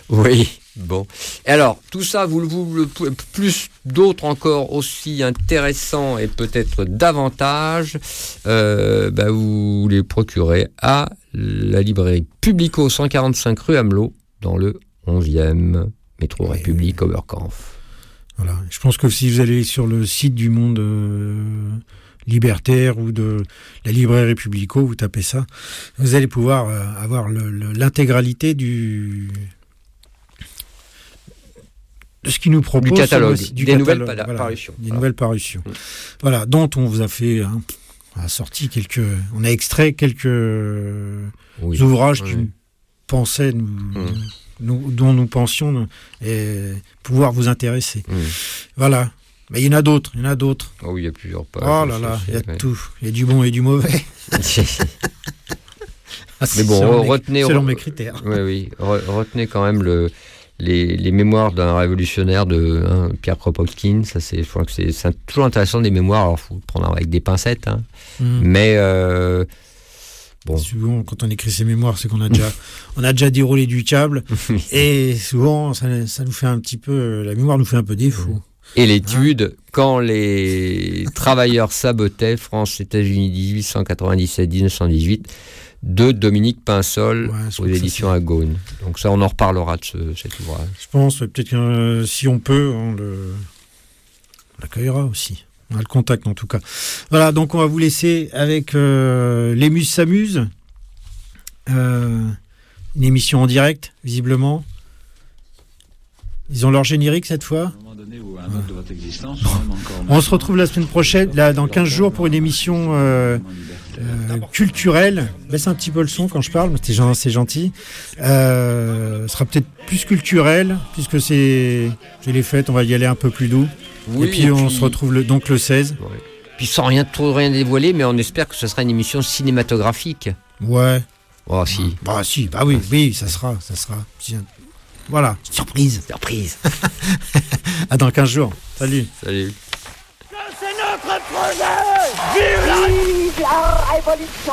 Oui, bon. Et alors, tout ça, vous, vous le plus d'autres encore aussi intéressants et peut-être davantage, euh, bah, vous les procurez à la librairie Publico cent quarante-cinq rue Amelot, dans le onzième métro oui. République Oberkampf. Voilà. Je pense que si vous allez sur le site du Monde euh, libertaire ou de la librairie Publico, vous tapez ça, vous allez pouvoir euh, avoir le, le, l'intégralité du de ce qui nous propose du catalogue, le, du des catalogue, nouvelles voilà, parutions, des voilà. nouvelles parutions, mmh. voilà, dont on vous a fait, hein, on a sorti quelques, on a extrait quelques oui. ouvrages oui. qui nous pensaient nous, mmh. nous, dont nous pensions et pouvoir vous intéresser. Mmh. Voilà. Mais il y en a d'autres, il y en a d'autres. Oh oui, il y a plusieurs pages. Oh là là, il y a ouais. tout. Il y a du bon et du mauvais. ah, Mais bon, selon retenez... Mes, selon mes critères. Oui, oui. Retenez quand même le, les, les mémoires d'un révolutionnaire de hein, Pierre Kropotkin. Ça, c'est, je crois que c'est, c'est toujours intéressant des mémoires. Alors, il faut prendre avec des pincettes. Hein. Mmh. Mais... Euh, Bon. Souvent, quand on écrit ses mémoires, c'est qu'on a déjà, on a déjà déroulé du câble. Et souvent, ça, ça nous fait un petit peu... La mémoire nous fait un peu défaut. Et l'étude, hein quand les travailleurs sabotaient France, États-Unis, dix-huit cent quatre-vingt-dix-sept à dix-neuf cent dix-huit, de Dominique Pinsol ouais, aux éditions Agone. Donc ça, on en reparlera de ce, cet ouvrage. Je pense, peut-être que euh, si on peut, on, le, on l'accueillera aussi. On a le contact en tout cas. Voilà, donc on va vous laisser avec euh, Les Muses s'amusent. Euh, une émission en direct, visiblement. Ils ont leur générique cette fois. De votre existence, on se retrouve la semaine prochaine, là, dans quinze jours, pour une émission euh, euh, culturelle. Baisse un petit peu le son quand je parle, mais c'est, c'est gentil. Euh, ce sera peut-être plus culturel, puisque c'est, c'est les fêtes, on va y aller un peu plus doux. Oui, et puis et on puis... se retrouve le, donc le seize. Ouais. Puis sans rien trop rien dévoiler, mais on espère que ce sera une émission cinématographique. Ouais. Oh si. Bah si, bah oui, oui, ça sera, ça sera. Voilà, surprise. Surprise. À dans quinze jours. Salut. Salut. Que c'est notre projet. Vive la, Vive la révolution.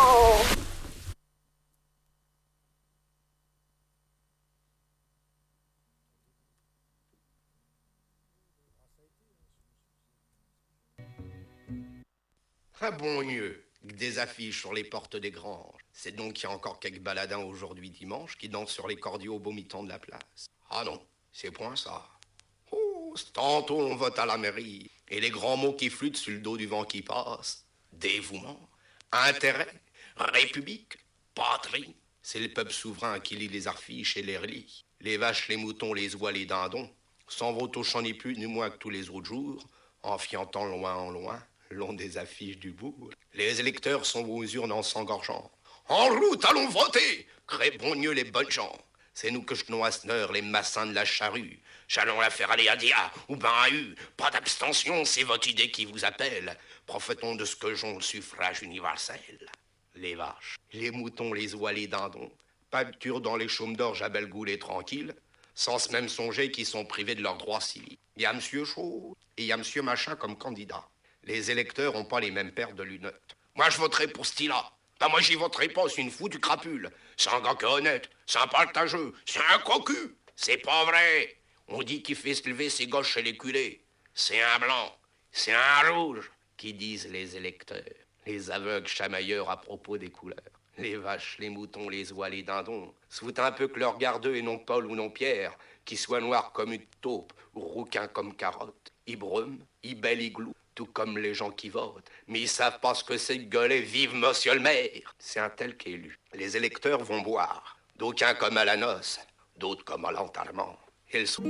Un bon mieux que des affiches sur les portes des granges. C'est donc qu'il y a encore quelques baladins aujourd'hui dimanche qui dansent sur les cordiaux au beau mi-temps de la place. Ah non, c'est point ça. Oh, tantôt on vote à la mairie. Et les grands mots qui flûtent sur le dos du vent qui passe. Dévouement, intérêt, république, patrie. C'est le peuple souverain qui lit les affiches et les relit. Les vaches, les moutons, les oies, les dindons s'en vont au champ ni plus ni moins que tous les autres jours, en fiantant loin en loin, long des affiches du bourg. Les électeurs sont aux urnes en s'engorgeant. En route, allons voter! Crébons mieux les bonnes gens. C'est nous que jetons à Sneur les massins de la charrue. J'allons la faire aller à Dia ou ben à U. Pas d'abstention, c'est votre idée qui vous appelle. Profitons de ce que j'ont le suffrage universel. Les vaches, les moutons, les oies, les dindons pâturent dans les chaumes d'orge à Bellegoule et tranquille, sans se même songer qu'ils sont privés de leurs droits civils. Il y a monsieur Chaud et il y a monsieur Machin comme candidat. Les électeurs n'ont pas les mêmes paires de lunettes. Moi, je voterai pour ce style-là. Ben moi, j'y voterai pas, c'est une foutue crapule. C'est un gars qui est honnête, c'est un partageux, c'est un cocu. C'est pas vrai. On dit qu'il fait se lever ses gauches chez les culés. C'est un blanc, c'est un rouge, qui disent les électeurs. Les aveugles chamailleurs à propos des couleurs. Les vaches, les moutons, les oies, les dindons se foutent un peu que leur gardeux et non Paul ou non Pierre, qui soit noir comme une taupe ou rouquin comme carotte. Ils brument, ils bêlent, ils glouent, tout comme les gens qui votent. Mais ils savent pas ce que c'est que gueuler « Vive monsieur le maire !» C'est un tel qui est élu. Les électeurs vont boire, d'aucuns comme à la noce, d'autres comme à l'enterrement. Ils sont...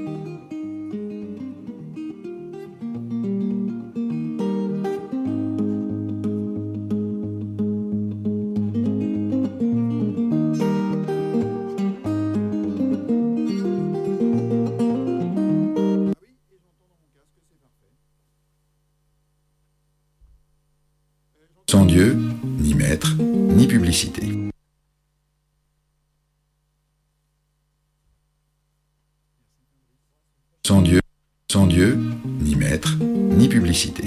Sans Dieu, ni maître, ni publicité. Sans Dieu, sans Dieu, ni maître, ni publicité.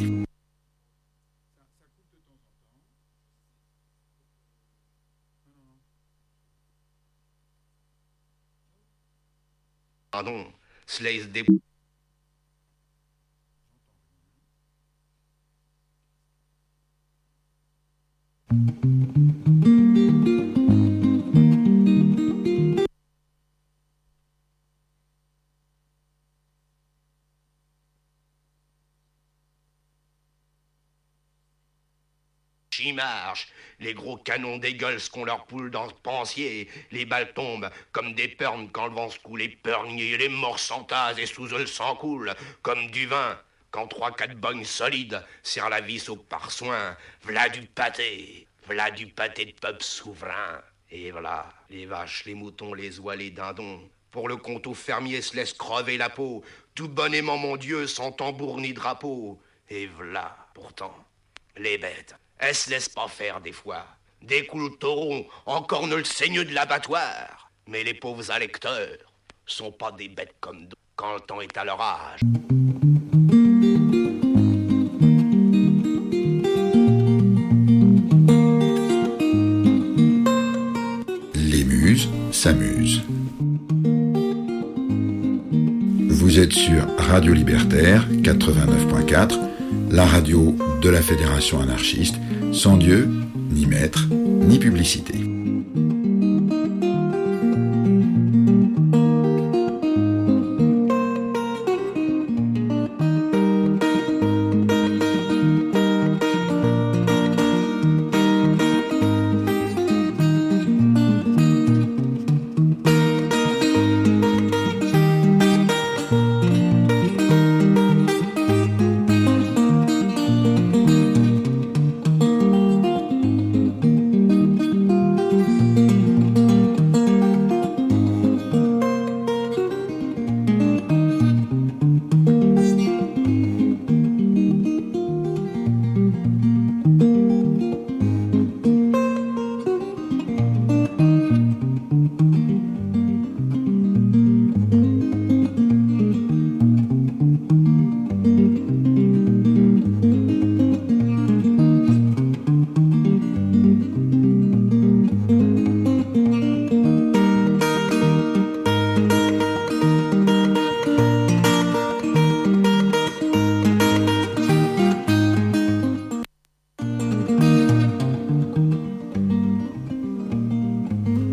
Pardon, se laisse des... Marche, les gros canons dégueulent ce qu'on leur poule dans le pensier, les balles tombent comme des pernes quand le vent se coule, les perniers, les morts s'entassent et sous eux le sang coule, comme du vin, quand trois quatre bognes solides serrent la vis au parsoin, v'là du pâté, v'là du pâté de peuple souverain, et voilà, les vaches, les moutons, les oies, les dindons, pour le compte aux fermiers se laisse crever la peau, tout bonnement mon Dieu, sans tambour ni drapeau, et v'là, pourtant, les bêtes, elles se laissent pas faire des fois. Des coups de taureau, encore ne le saigneux de l'abattoir. Mais les pauvres électeurs sont pas des bêtes comme d'autres quand le temps est à leur âge. Les muses s'amusent. Vous êtes sur Radio Libertaire quatre-vingt-neuf point quatre, la radio de la Fédération anarchiste, sans Dieu, ni maître, ni publicité.